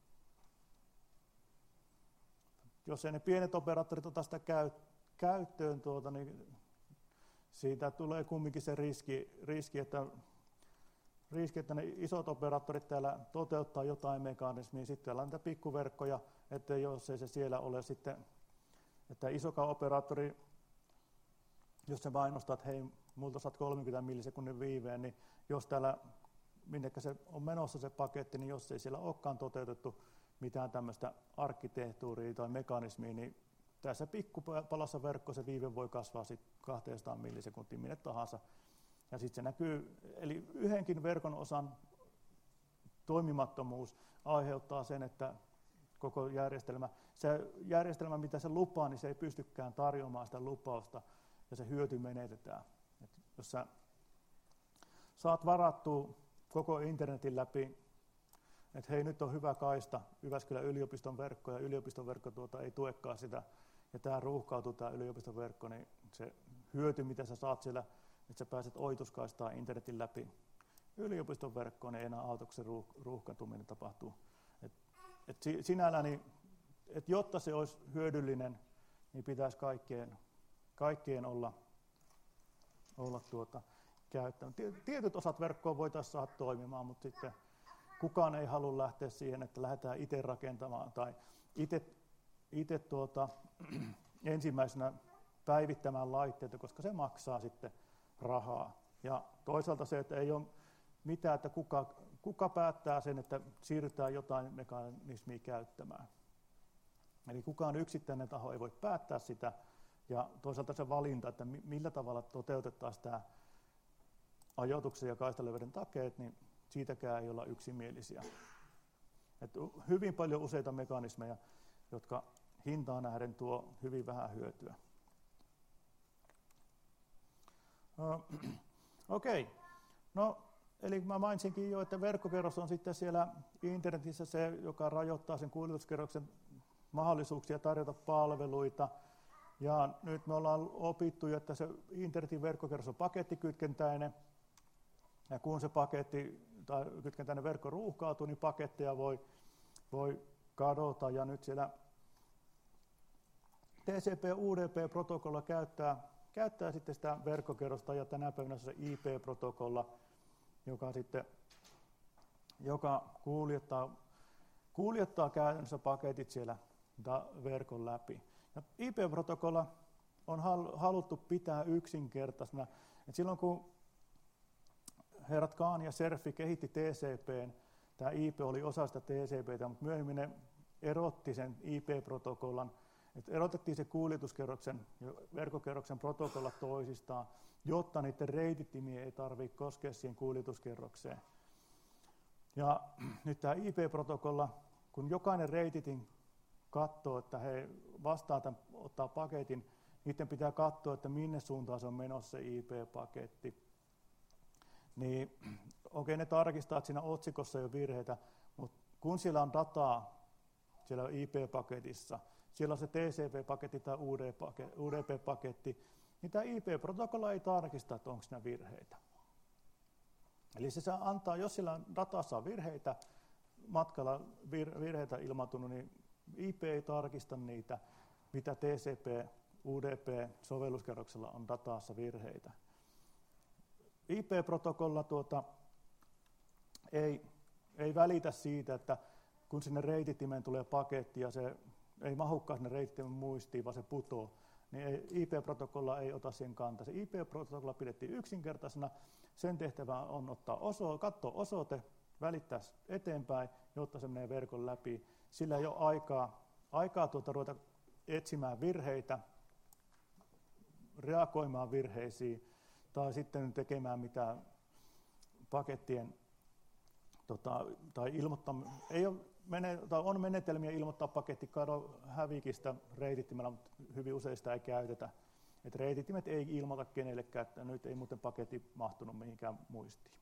jos ei ne pienet operaattorit ota sitä käyttöön, niin siitä tulee kumminkin se riski, että ne isot operaattorit täällä toteuttaa jotain mekanismia, sitten täällä on niitä pikkuverkkoja, että jos ei se siellä ole sitten, että isokaan operaattori, jos se mainostaa, että hei, multa saat 30 millisekunnin viiveen, niin jos täällä, minnekä se on menossa se paketti, niin jos ei siellä olekaan toteutettu mitään tämmöistä arkkitehtuuria tai mekanismia, niin tässä pikkupalassa verkko se viive voi kasvaa sitten 200 millisekuntia minne tahansa. Ja sitten se näkyy, eli yhdenkin verkon osan toimimattomuus aiheuttaa sen, että koko järjestelmä mitä se lupaa, niin se ei pystykään tarjoamaan sitä lupausta ja se hyöty menetetään. Et jos sä saat varattua koko internetin läpi, että hei, nyt on hyvä kaista Jyväskylän yliopiston verkko ja yliopiston verkko ei tuekaan sitä ja tämä ruuhkautuu tämä yliopiston verkko, niin se hyöty, mitä sä saat siellä, että sä pääset ohituskaistaan internetin läpi yliopiston verkkoon, niin ei enää auta, kun se ruuhkantuminen tapahtuu. Sinällään, niin, jotta se olisi hyödyllinen, niin pitäisi kaikkien olla käyttämään. Tietyt osat verkkoa voitaisiin saada toimimaan, mutta sitten kukaan ei halua lähteä siihen, että lähdetään itse rakentamaan tai itse ensimmäisenä päivittämään laitteita, koska se maksaa sitten rahaa. Ja toisaalta se, että ei ole mitään, että kuka päättää sen, että siirrytään jotain mekanismia käyttämään. Eli kukaan yksittäinen taho ei voi päättää sitä, ja toisaalta se valinta, että millä tavalla toteutettaisiin tämä ajoituksen ja kaistaleveyden takeet, niin siitäkään ei olla yksimielisiä. Että hyvin paljon useita mekanismeja, jotka hintaan nähden tuo hyvin vähän hyötyä. Okei. No, eli mä mainitsinkin jo, että verkkokerros on sitten siellä internetissä se, joka rajoittaa sen kuljetuskerroksen mahdollisuuksia tarjota palveluita. Ja nyt me ollaan opittu, että se internetin verkkokerros on pakettikytkentäinen. Ja kun se paketti tai kytkentäinen verkko ruuhkautuu, niin paketteja voi kadota. Ja nyt siellä TCP/UDP-protokolla käyttää sitten sitä verkkokerrosta, ja tänä päivänä se IP-protokolla, joka kuljettaa käytännössä paketit siellä verkon läpi. Ja IP-protokolla on haluttu pitää yksinkertaisena. Et silloin kun herrat Kahn ja Serfi kehitti TCP:n, tämä IP oli osa sitä TCP:tä, mutta myöhemmin ne erotti sen IP-protokollan, että erotettiin se kuljetuskerroksen ja verkkokerroksen protokollat toisistaan, jotta niiden reitittimiä ei tarvitse koskea siihen kuljetuskerrokseen. Ja nyt tämä IP-protokolla, kun jokainen reititin katsoo, että he ottaa paketin, niiden pitää katsoa, että minne suuntaan se on menossa se IP-paketti. Niin okei, ne tarkistaa, että siinä otsikossa ei ole virheitä, mutta kun siellä on dataa siellä IP-paketissa, siellä on se TCP-paketti tai UDP-paketti, niin tämä IP-protokolla ei tarkista, että onko siinä virheitä. Eli se antaa, jos sillä on datassa on virheitä, matkalla virheitä ilmaantunut, niin IP ei tarkista niitä, mitä TCP, UDP-sovelluskerroksella on datassa virheitä. IP-protokolla ei välitä siitä, että kun sinne reitittimeen tulee paketti ja se ei mahdukaan sinne reitittimen muistiin, vaan se putoo, niin IP-protokolla ei ota sen kantaa. Se IP-protokolla pidettiin yksinkertaisena. Sen tehtävä on katsoa osoite, välittää eteenpäin, jotta se menee verkon läpi. Sillä ei ole aikaa ruveta etsimään virheitä, reagoimaan virheisiin tai sitten tekemään mitään pakettien tai on menetelmiä ilmoittaa paketti hävikistä reitittimellä, mutta hyvin usein sitä ei käytetä. Et reitittimet ei ilmoita kenellekään, että nyt ei muuten paketti mahtunut mihinkään muistiin.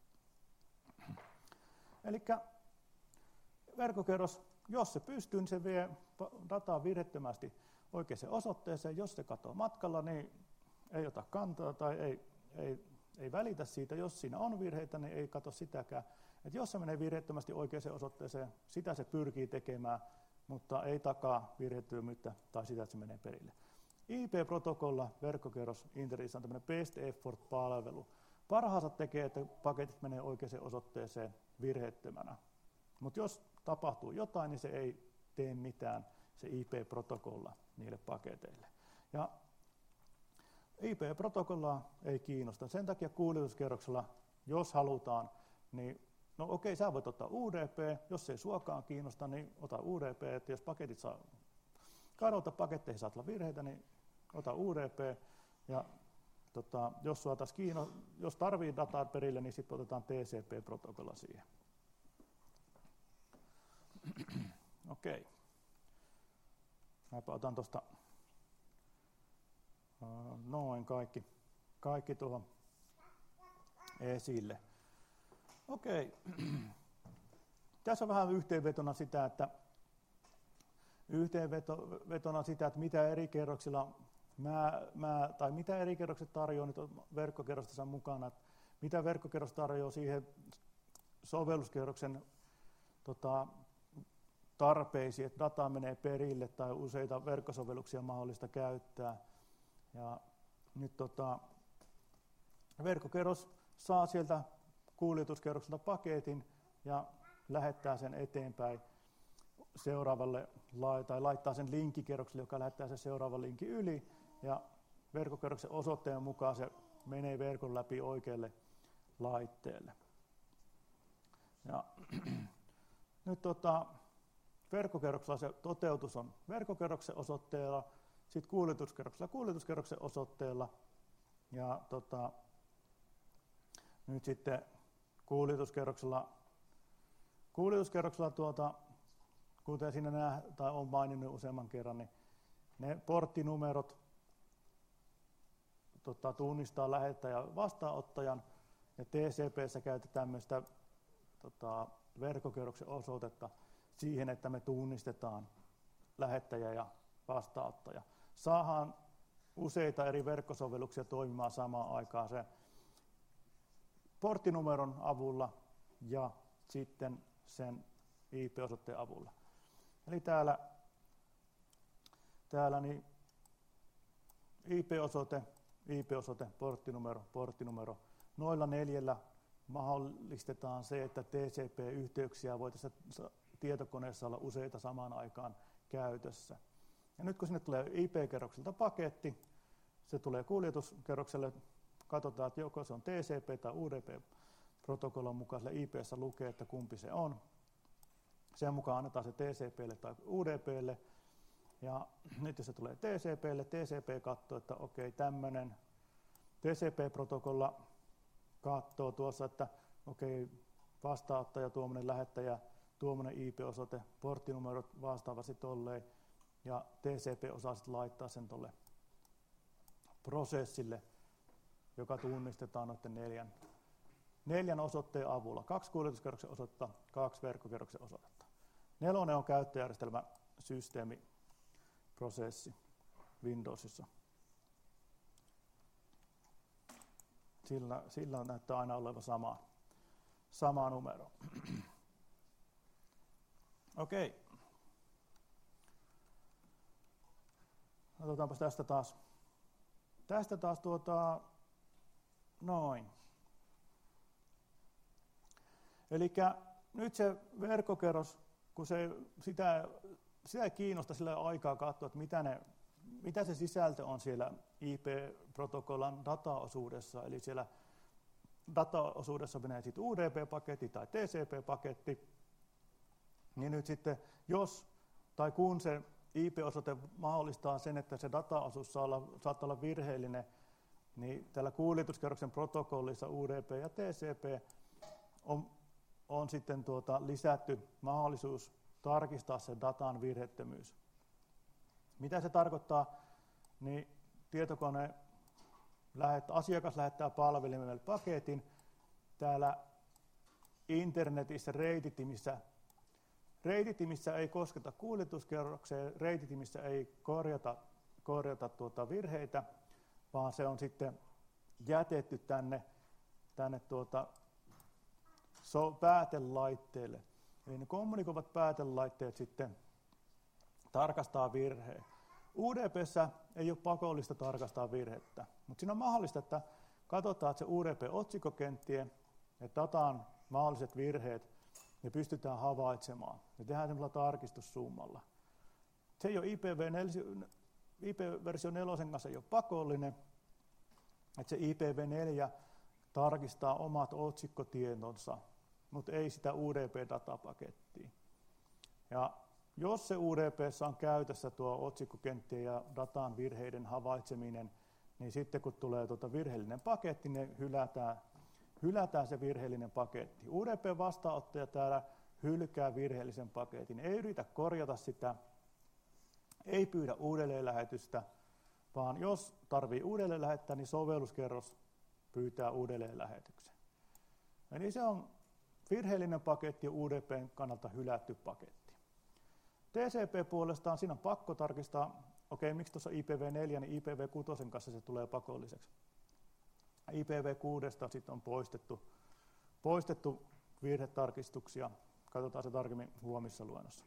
Eli verkkokerros, jos se pystyy, niin se vie dataa virhettömästi oikeaan osoitteeseen. Jos se katoaa matkalla, niin ei ota kantaa tai ei välitä siitä. Jos siinä on virheitä, niin ei katso sitäkään. Et jos se menee virheettömästi oikeaan osoitteeseen, sitä se pyrkii tekemään, mutta ei takaa virheettömyyttä tai sitä, että se menee perille. IP-protokolla verkkokerros internetissä on tämmöinen best effort-palvelu. Parhaansa tekee, että paketit menee oikeaan osoitteeseen virheettömänä. Mutta jos tapahtuu jotain, niin se ei tee mitään, se IP-protokolla niille paketeille. Ja IP-protokollaa ei kiinnosta. Sen takia kuljetuskerroksella, jos halutaan, niin no okei, sä voit ottaa UDP, jos ei suokaan kiinnosta, niin ota UDP, että jos paketit saa kadota, paketteihin saat virheitä, niin ota UDP, ja jos tarvii dataa perille, niin sitten otetaan TCP-protokolla siihen. Okei. Mäpä otan tuosta noin kaikki tuohon esille. Okei. Tässä on vähän yhteenvetona sitä, että mitä eri kerroksilla mitä eri kerrokset tarjoaa nyt verkkokerrostensa mukana, että mitä verkkokerros tarjoaa siihen sovelluskerroksen tarpeisiin, että data menee perille tai useita verkkosovelluksia mahdollista käyttää. Ja nyt verkkokerros saa sieltä kuljetuskerrokselta paketin ja lähettää sen eteenpäin seuraavalle tai laittaa sen linkkikerrokselle, joka lähettää sen seuraavan linkin yli, ja verkkokerroksen osoitteen mukaan se menee verkon läpi oikealle laitteelle. Ja nyt verkkokerroksella se toteutus on verkkokerroksen osoitteella, sitten kuljetuskerroksen osoitteella ja nyt sitten kuljetuskerroksella kuten siinä tai on maininnut useamman kerran, niin ne porttinumerot tunnistaa lähettäjän ja vastaanottajan, ja TCP:ssä käytetään myös sitä verkkokerroksen osoitetta siihen, että me tunnistetaan lähettäjä ja vastaanottaja. Saadaan useita eri verkkosovelluksia toimimaan samaan aikaan se porttinumeron avulla ja sitten sen IP-osoitteen avulla. Eli täällä niin IP-osoite, porttinumero. Noilla 4 mahdollistetaan se, että TCP-yhteyksiä voitaisiin tietokoneessa olla useita samaan aikaan käytössä. Ja nyt kun sinne tulee IP-kerrokselta paketti, se tulee kuljetuskerrokselle, katsotaan, että joko se on TCP tai UDP-protokollan mukaiselle IP:ssä lukee, että kumpi se on. Sen mukaan annetaan se TCP:lle tai UDP:lle. Ja nyt jos se tulee TCP:lle, TCP katsoo, että okei, tämmöinen TCP-protokolla katsoo tuossa, että okei, vastaanottaja, tuommoinen lähettäjä, tuommoinen IP-osoite, porttinumerot vastaavasti tolleen, ja TCP osaa sitten laittaa sen tolle prosessille, joka tunnistetaan noiden 4 osoitteen avulla. 2 kuljetuskerroksen osoitetta, 2 verkkokerroksen osoitetta. 4 on käyttöjärjestelmäsysteemiprosessi Windowsissa. Sillä näyttää aina olevan sama numero. Okei. Otetaanpas tästä taas noin. Elikkä nyt se verkkokerros, kun sitä ei kiinnosta sillä aikaa katsoa, että mitä se sisältö on siellä IP-protokollan dataosuudessa, eli siellä dataosuudessa menee sitten UDP-paketti tai TCP-paketti, niin nyt sitten kun se IP-osoite mahdollistaa sen, että se dataosuus saattaa olla virheellinen, niin tällä kuljetuskerroksen protokollissa UDP ja TCP on sitten lisätty mahdollisuus tarkistaa sen datan virheettömyys. Mitä se tarkoittaa? Niin asiakas lähettää palvelimelle paketin. Täällä internetissä reititimissä ei kosketa kuljetuskerrokseen, reititimissä ei korjata virheitä, vaan se on sitten jätetty tänne päätelaitteelle. Eli ne kommunikoivat päätelaitteet sitten tarkastaa virheen. UDP:ssä ei ole pakollista tarkastaa virhettä, mutta siinä on mahdollista, että katsotaan, että se UDP-otsikkokenttien ja datan mahdolliset virheet ne pystytään havaitsemaan. Ne tehdään semmoisella tarkistussummalla. Se ei ole IP-versio 4 kanssa ei ole pakollinen, että se IPv4 tarkistaa omat otsikkotietonsa, mutta ei sitä UDP-datapakettia. Ja jos se UDP:ssä on käytössä tuo otsikkokenttien ja datan virheiden havaitseminen, niin sitten kun tulee virheellinen paketti, niin hylätään se virheellinen paketti. UDP-vastaanottaja täällä hylkää virheellisen paketin, ei yritä korjata sitä, ei pyydä uudelleenlähetystä, vaan jos tarvii uudelleen lähettää, niin sovelluskerros pyytää uudelleenlähetyksen. Eli se on virheellinen paketti ja UDP:n kannalta hylätty paketti. TCP puolestaan siinä on pakko tarkistaa, miksi tuossa IPv4, niin IPv6 kanssa se tulee pakolliseksi. IPv6 sitten on poistettu virhetarkistuksia. Katsotaan se tarkemmin huomissa luennossa.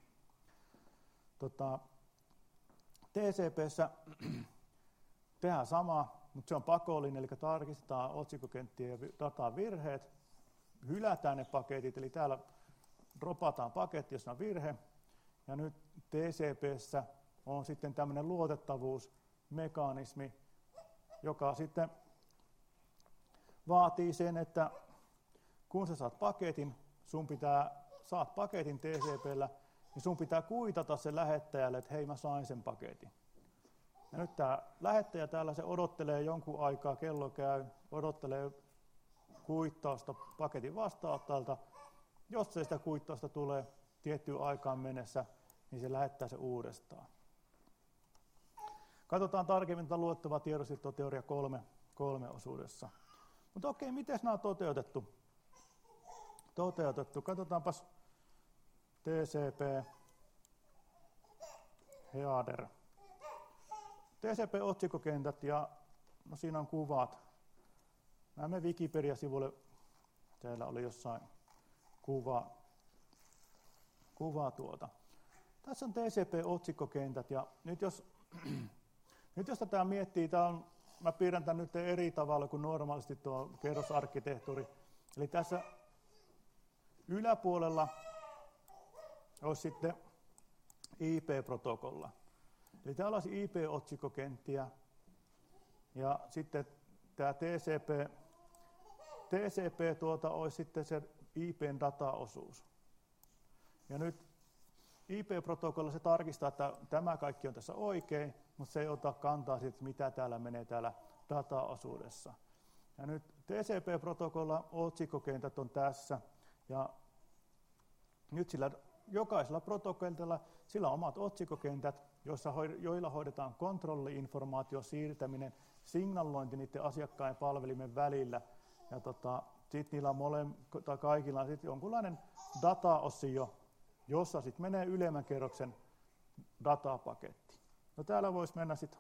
TCP:ssä tehdään sama, mutta se on pakollinen, eli tarkistetaan otsikkokenttien ja datan virheet, hylätään ne paketit, eli täällä dropataan paketti, jossa on virhe, ja nyt TCP:ssä on sitten tämmöinen luotettavuusmekanismi, joka sitten vaatii sen, että kun sä saat paketin, saat paketin TCP:llä, niin sun pitää kuitata se lähettäjälle, että hei, mä sain sen paketin. Ja nyt tämä lähettäjä täällä se odottelee jonkun aikaa, kello käy, odottelee kuittausta paketin vastaanottajalta. Jos ei sitä kuittausta tulee tiettyyn aikaan mennessä, niin se lähettää se uudestaan. Katsotaan tarkemmin tätä luotettava tiedonsiirtoteoria 3 osuudessa. Mutta okei, miten nämä on toteutettu? Katsotaanpas TCP header. TCP-otsikkokentät ja no siinä on kuvat. Mä menen Wikipedia-sivulle. Täällä oli jossain kuva tuota. Tässä on TCP-otsikkokentät ja nyt jos tätä miettii, mä piirrän tämän nyt eri tavalla kuin normaalisti tuo kerrosarkkitehtuuri. Eli tässä yläpuolella olisi sitten IP-protokolla. Eli täällä olisi IP-otsikkokenttiä ja sitten tämä TCP olisi sitten se IPn dataosuus. Ja nyt IP-protokolla se tarkistaa, että tämä kaikki on tässä oikein, mutta se ei ota kantaa siitä, mitä täällä menee täällä dataosuudessa. Ja nyt TCP-protokolla otsikkokentät on tässä ja nyt jokaisella protokollilla sillä on omat otsikkokentät, joilla hoidetaan kontrolli-informaation siirtäminen, signalointi niiden asiakkaan ja palvelimen välillä. Ja sitten niillä on kaikilla on sitten jonkunlainen dataosio, jossa sitten menee ylemmän kerroksen datapaketti. No täällä voisi mennä sitten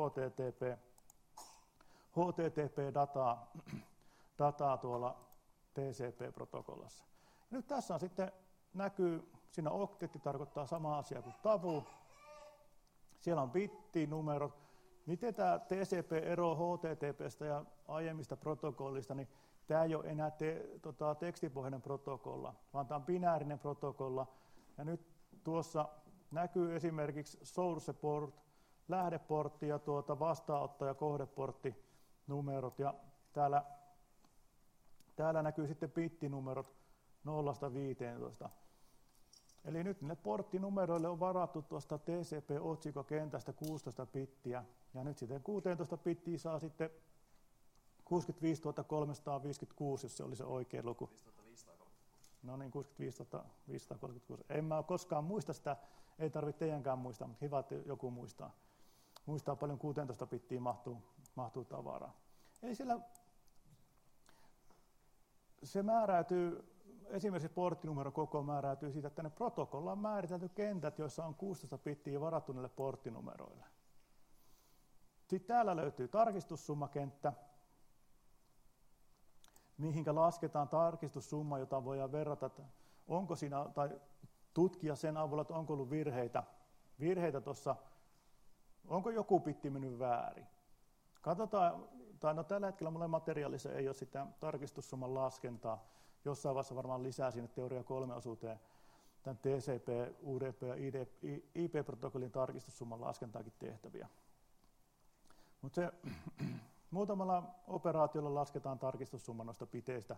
HTTP-dataa tuolla TCP-protokollassa. Nyt tässä on sitten näkyy, siinä oktetti tarkoittaa sama asia kuin tavu. Siellä on bittinumerot. Miten tämä TCP eroaa HTTP:stä ja aiemmista protokollista, niin tämä ei ole enää tekstipohjainen protokolla, vaan tämä on binäärinen protokolla. Ja nyt tuossa näkyy esimerkiksi source port, lähdeportti ja vastaanottaja kohdeportti numerot. Ja täällä näkyy sitten bittinumerot 0–15. Eli nyt ne porttinumeroille on varattu tuosta TCP-otsikkokentästä 16 bittiä. Ja nyt sitten 16 bittiä saa sitten 65 356, jos se oli se oikea luku. 6536. No niin, 65 536. En mä koskaan muista sitä, ei tarvitse teidänkään muistaa, mutta hyvä, että joku muistaa. Muistaa paljon 16 bittiä mahtuu tavaraa. Eli siellä se määräytyy, esimerkiksi porttinumeron koko määräytyy siitä, että ne protokolla on määritelty kentät, joissa on 16 bittiä varattu niille porttinumeroille. Sitten täällä löytyy tarkistussummakenttä, mihinkä lasketaan tarkistussumma, jota voidaan verrata, että onko siinä, tai tutkia sen avulla, että onko ollut virheitä tuossa, onko joku bitti mennyt väärin. Katsotaan, no tällä hetkellä mulle materiaalissa ei ole sitä tarkistussumman laskentaa. Jossain vaiheessa varmaan lisää sinne teoria 3 osuuteen tämän TCP, UDP ja IP-protokollin tarkistussumman laskentaakin tehtäviä. Mutta se muutamalla operaatiolla lasketaan tarkistussumma noista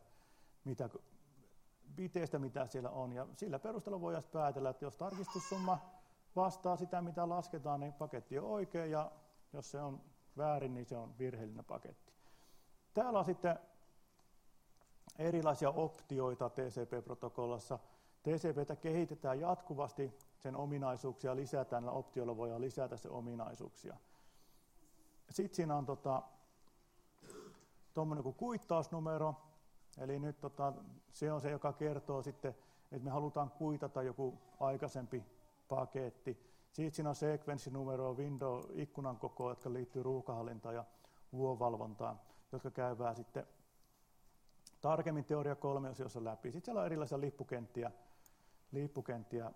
biteistä, mitä siellä on. Ja sillä perusteella voidaan päätellä, että jos tarkistussumma vastaa sitä, mitä lasketaan, niin paketti on oikea, ja jos se on väärin, niin se on virheellinen paketti. Täällä on sitten erilaisia optioita TCP-protokollassa. TCP:tä kehitetään jatkuvasti, sen ominaisuuksia lisätään, näillä optioilla voidaan lisätä sen ominaisuuksia. Sitten siinä on tuommoinen kuin kuittausnumero, eli nyt se on se, joka kertoo sitten, että me halutaan kuitata joku aikaisempi paketti. Sitten siinä on sekvenssinumero, window-ikkunan koko, jotka liittyy ruuhkahallintaan ja vuovalvontaan, jotka käydään sitten tarkemmin teoria 3 osiossa läpi. Sitten siellä on erilaisia lippukenttiä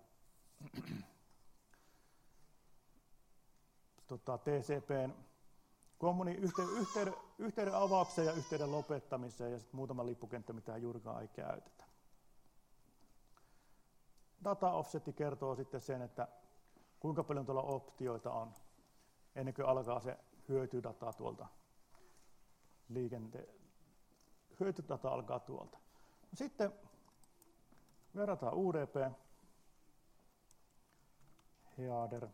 TCP:n yhteyden avaukseen ja yhteyden lopettamiseen ja sitten muutama lippukenttä, mitä juurikaan ei käytetä. Data offsetti kertoo sitten sen, että kuinka paljon tuolla optioita on ennen kuin alkaa se hyötydata tuolta hyötydata alkaa tuolta. Sitten verrataan UDP. header.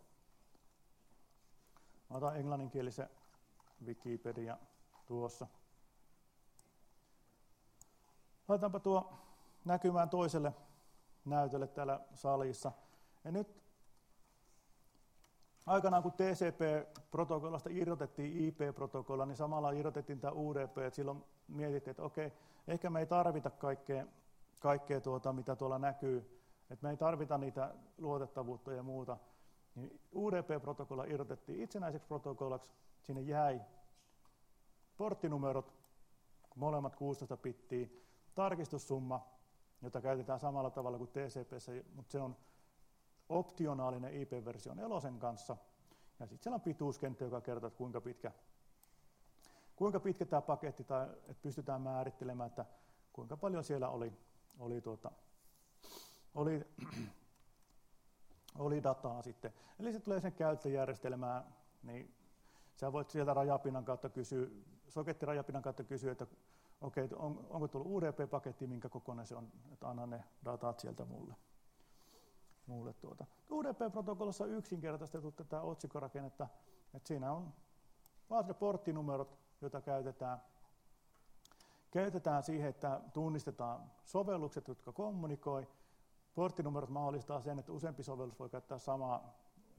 Mä otan englanninkielisen Wikipedia tuossa. Laitetaanpa tuo näkymään toiselle näytölle täällä salissa. Ja nyt aikanaan kun TCP-protokollasta irrotettiin IP-protokolla, niin samalla irrotettiin tämä UDP, että silloin mietittiin, että okei, ehkä me ei tarvita kaikkea mitä tuolla näkyy, että me ei tarvita niitä luotettavuutta ja muuta. Niin UDP-protokolla irrotettiin itsenäiseksi protokollaksi, sinne jäi porttinumerot, molemmat 16 bittiä, tarkistussumma, jota käytetään samalla tavalla kuin TCP:ssä, mutta se on optionaalinen IP-versio 4 kanssa. Ja sitten siellä on pituuskenttä, joka kertoo, että kuinka pitkä tämä paketti, tai että pystytään määrittelemään, että kuinka paljon siellä oli dataa sitten. Eli se tulee sen käyttöjärjestelmään, niin sä voit sieltä rajapinnan kautta kysyä, sokettirajapinan kautta kysyä, että okei, onko tullut UDP-paketti, minkä kokoinen se on, että anna ne datat sieltä mulle. UDP-protokollassa on yksinkertaistettu tätä otsikkorakennetta, että siinä on vaan ne porttinumerot, joita käytetään siihen, että tunnistetaan sovellukset, jotka kommunikoi. Porttinumerot mahdollistaa sen, että useampi sovellus voi käyttää samaa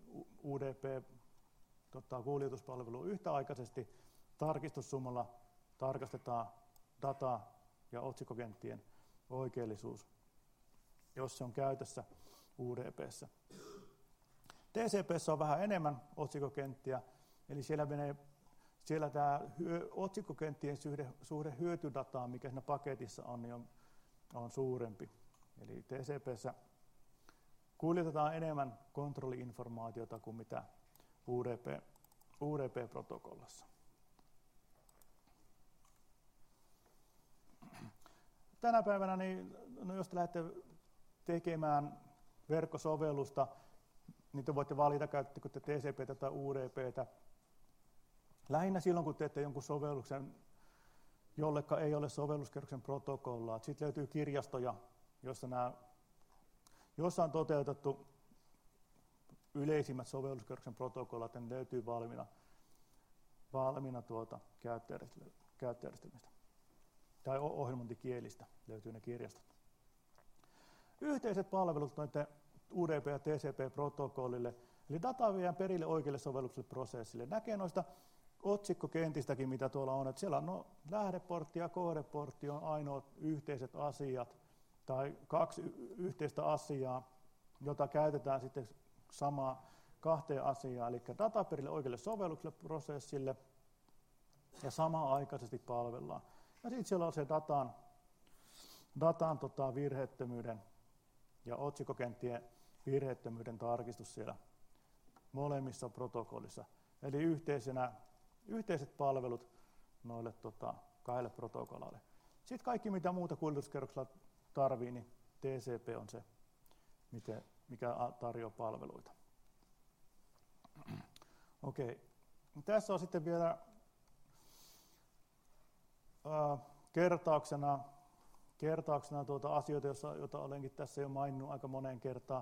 UDP-kuljetuspalvelua yhtäaikaisesti. Tarkistussummalla tarkastetaan data- ja otsikkokenttien oikeellisuus, jos se on käytössä UDP:ssä. TCP:ssä on vähän enemmän otsikkokenttiä, eli siellä tämä otsikkokenttien suhde hyötydataan, mikä siinä paketissa on, niin on suurempi. Eli TCP:ssä kuljetetaan enemmän kontrolli-informaatiota kuin mitä UDP-protokollassa. Tänä päivänä, jos te lähdette tekemään verkkosovellusta, niin te voitte valita, käyttäkö te TCP:tä tai UDP:tä. Lähinnä silloin, kun teette jonkun sovelluksen, jolleka ei ole sovelluskerroksen protokollaa. Sitten löytyy kirjastoja, jossa on toteutettu yleisimmät sovelluskerroksen protokollat, ja ne löytyy valmiina käyttöjärjestelmistä. Tai ohjelmointikielistä löytyy ne kirjastot. Yhteiset palvelut noiden UDP- ja TCP-protokollille, eli data viedään perille oikealle sovellukselle prosessille. Näkee noista otsikkokentistäkin, mitä tuolla on, että siellä on lähdeportti ja kohdeportti on ainoat yhteiset asiat, tai 2 yhteistä asiaa, jota käytetään sitten kahteen asiaan, eli data perille oikealle sovellukselle prosessille, ja samanaikaisesti palvellaan. Ja sitten siellä on se datan virheettömyyden ja otsikkokenttien virheettömyyden tarkistus siellä molemmissa protokollissa. Eli yhteiset palvelut noille 2 protokollalle. Sitten kaikki mitä muuta kuljetuskerroksella tarvii, niin TCP on se, mikä tarjoaa palveluita. Okei. Tässä on sitten vielä kertauksena asioita, joita olenkin tässä jo maininnut aika moneen kertaan.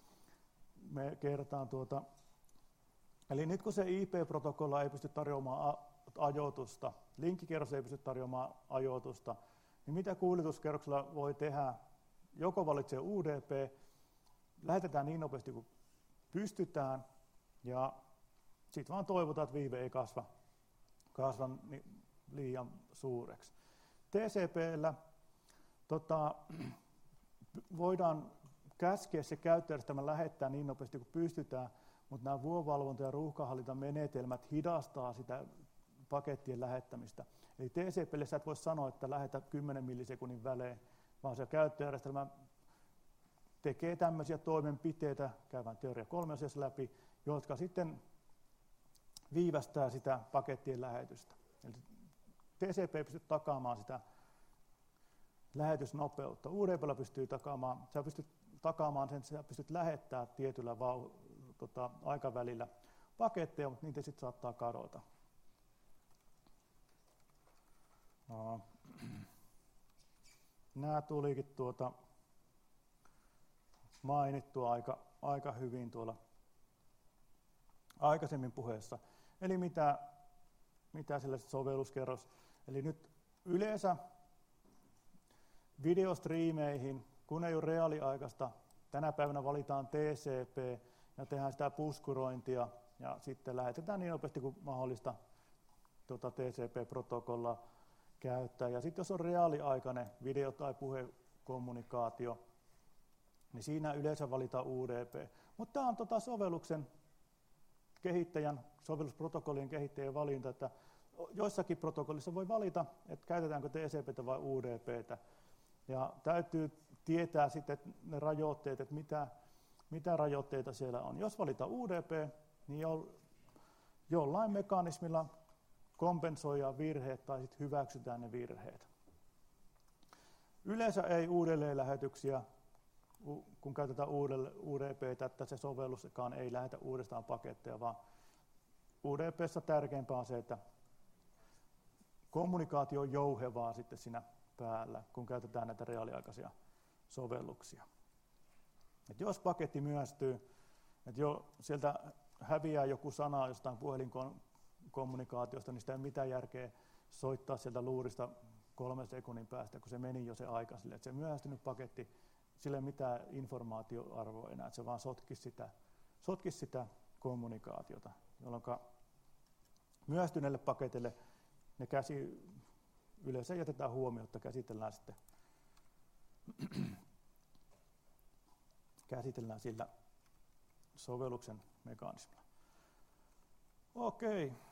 Eli nyt kun se IP-protokolla ei pysty tarjoamaan ajoitusta, linkkikerros ei pysty tarjoamaan ajoitusta, niin mitä kuljetuskerroksella voi tehdä? Joko valitsee UDP, lähetetään niin nopeasti kuin pystytään, ja sitten vaan toivotaan, että viive ei kasva liian suureksi. TCP:llä voidaan käskeä se käyttöjärjestelmä lähettää niin nopeasti kuin pystytään, mutta nämä vuorovalvonta- ja ruuhkahallintamenetelmät hidastaa sitä pakettien lähettämistä. Eli TCP:lle sä et voi sanoa, että lähetä 10 millisekunnin välein, vaan se käyttöjärjestelmä tekee tämmöisiä toimenpiteitä, käydään teoria 3 asiassa läpi, jotka sitten viivästää sitä pakettien lähetystä. Eli TCP ei pysty takaamaan sitä lähetysnopeutta. UDP:llä pystyy takaamaan, sä pystyt takaamaan sen, että sä pystyt lähettämään tietyllä aikavälillä paketteja, mutta niitä sitten saattaa kadota. Nämä tulikin mainittua aika hyvin tuolla aikaisemmin puheessa. Eli mitä sillä sovelluskerros. Eli nyt yleensä videostriimeihin, kun ei ole reaaliaikaista, tänä päivänä valitaan TCP ja tehdään sitä puskurointia ja sitten lähetetään niin nopeasti kuin mahdollista TCP-protokollaa käyttää. Ja sitten jos on reaaliaikainen video- tai puhekommunikaatio, niin siinä yleensä valitaan UDP. Mutta tämä on sovelluksen kehittäjän, sovellusprotokollien kehittäjän valinta, että joissakin protokollissa voi valita, että käytetäänkö TCP:tä vai UDP:tä. Ja täytyy tietää sitten ne rajoitteet, että mitä rajoitteita siellä on. Jos valitaan UDP, niin jollain mekanismilla kompensoidaan virheet tai sitten hyväksytään ne virheet. Yleensä ei uudelleenlähetyksiä, kun käytetään UDP:tä, että se sovelluskaan ei lähetä uudestaan paketteja, vaan UDP:ssä tärkeämpää on se, että kommunikaatio on jouhevaa sitten siinä päällä, kun käytetään näitä reaaliaikaisia sovelluksia. Et jos paketti myöstyy, että sieltä häviää joku sana jostain puhelinkommunikaatiosta, niin sitä ei ole mitään järkeä soittaa sieltä luurista 3 sekunnin päästä, kun se meni jo se aika sille, että se myöhästynyt paketti, sillä ei ole mitään informaatioarvoa enää, että se vaan sotkisi sitä kommunikaatiota, jolloin myöhästyneelle paketille ne yleensä jätetään huomiota, käsitellään sillä sovelluksen mekanismilla. Okei.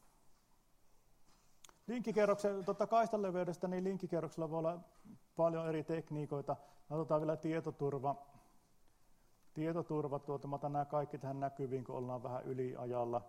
Linkkikerroksen kaistaleveydestä, niin linkkikerroksella voi olla paljon eri tekniikoita. Otetaan vielä tietoturva. Mä otan nämä kaikki tähän näkyviin, kun ollaan vähän yliajalla.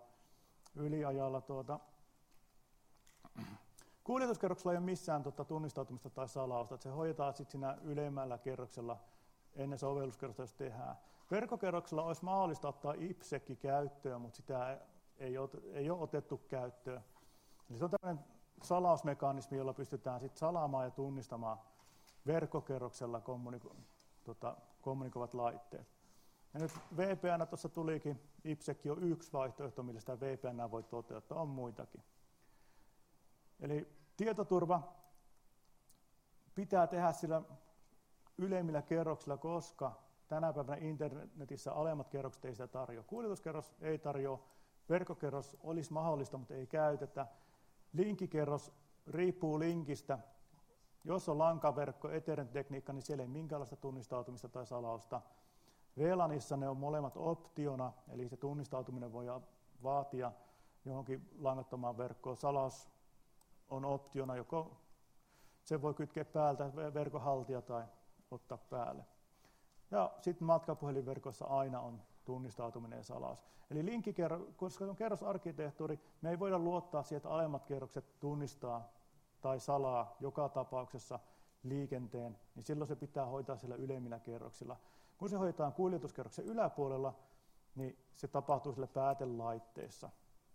Kuljetuskerroksella ei ole missään tunnistautumista tai salausta, että se hoidetaan sitten siinä ylemmällä kerroksella ennen sovelluskerrosta, jos tehdään. Verkkokerroksella olisi mahdollista ottaa IPsec käyttöön, mutta sitä ei ole otettu käyttöön. Eli se on tämmöinen salausmekanismi, jolla pystytään sitten salaamaan ja tunnistamaan verkkokerroksella kommunikoivat laitteet. Ja nyt VPN tuossa tulikin, IPsec on yksi vaihtoehto, millä sitä VPN voi toteuttaa, on muitakin. Eli tietoturva pitää tehdä sillä ylemmillä kerroksilla, koska tänä päivänä internetissä alemmat kerrokset ei sitä tarjoa. Kuljetuskerros ei tarjoa, verkkokerros olisi mahdollista, mutta ei käytetä. Linkkikerros riippuu linkistä. Jos on lankaverkko, Ethernet-tekniikka, niin siellä ei minkäänlaista tunnistautumista tai salausta. VLANissa ne on molemmat optiona, eli se tunnistautuminen voi vaatia johonkin langattomaan verkkoon. Salaus on optiona, joko se voi kytkeä päältä verkon haltija tai ottaa päälle. Ja sitten matkapuhelinverkoissa aina on tunnistautuminen ja salaus. Eli koska on kerrosarkkitehtuuri, me ei voida luottaa siihen, että alemmat kerrokset tunnistaa tai salaa joka tapauksessa liikenteen, niin silloin se pitää hoitaa siellä ylemmillä kerroksilla. Kun se hoidetaan kuljetuskerroksen yläpuolella, niin se tapahtuu sillä päätelaitteessa.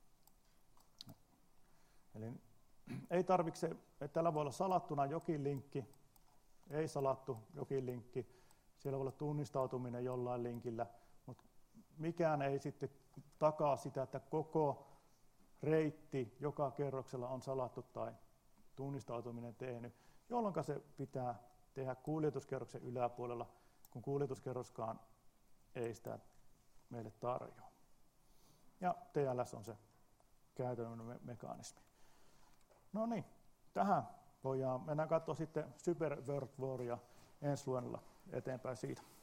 Eli ei tarvitse, että täällä voi olla salattuna jokin linkki, ei salattu jokin linkki, siellä voi olla tunnistautuminen jollain linkillä, mutta mikään ei sitten takaa sitä, että koko reitti joka kerroksella on salattu tai tunnistautuminen tehnyt, jolloin se pitää tehdä kuljetuskerroksen yläpuolella, kun kuljetuskerroskaan ei sitä meille tarjoa. Ja TLS on se käytännön mekanismi. No niin, tähän mennään katsoa sitten Super World Waria ensi luennolla eteenpäin siitä.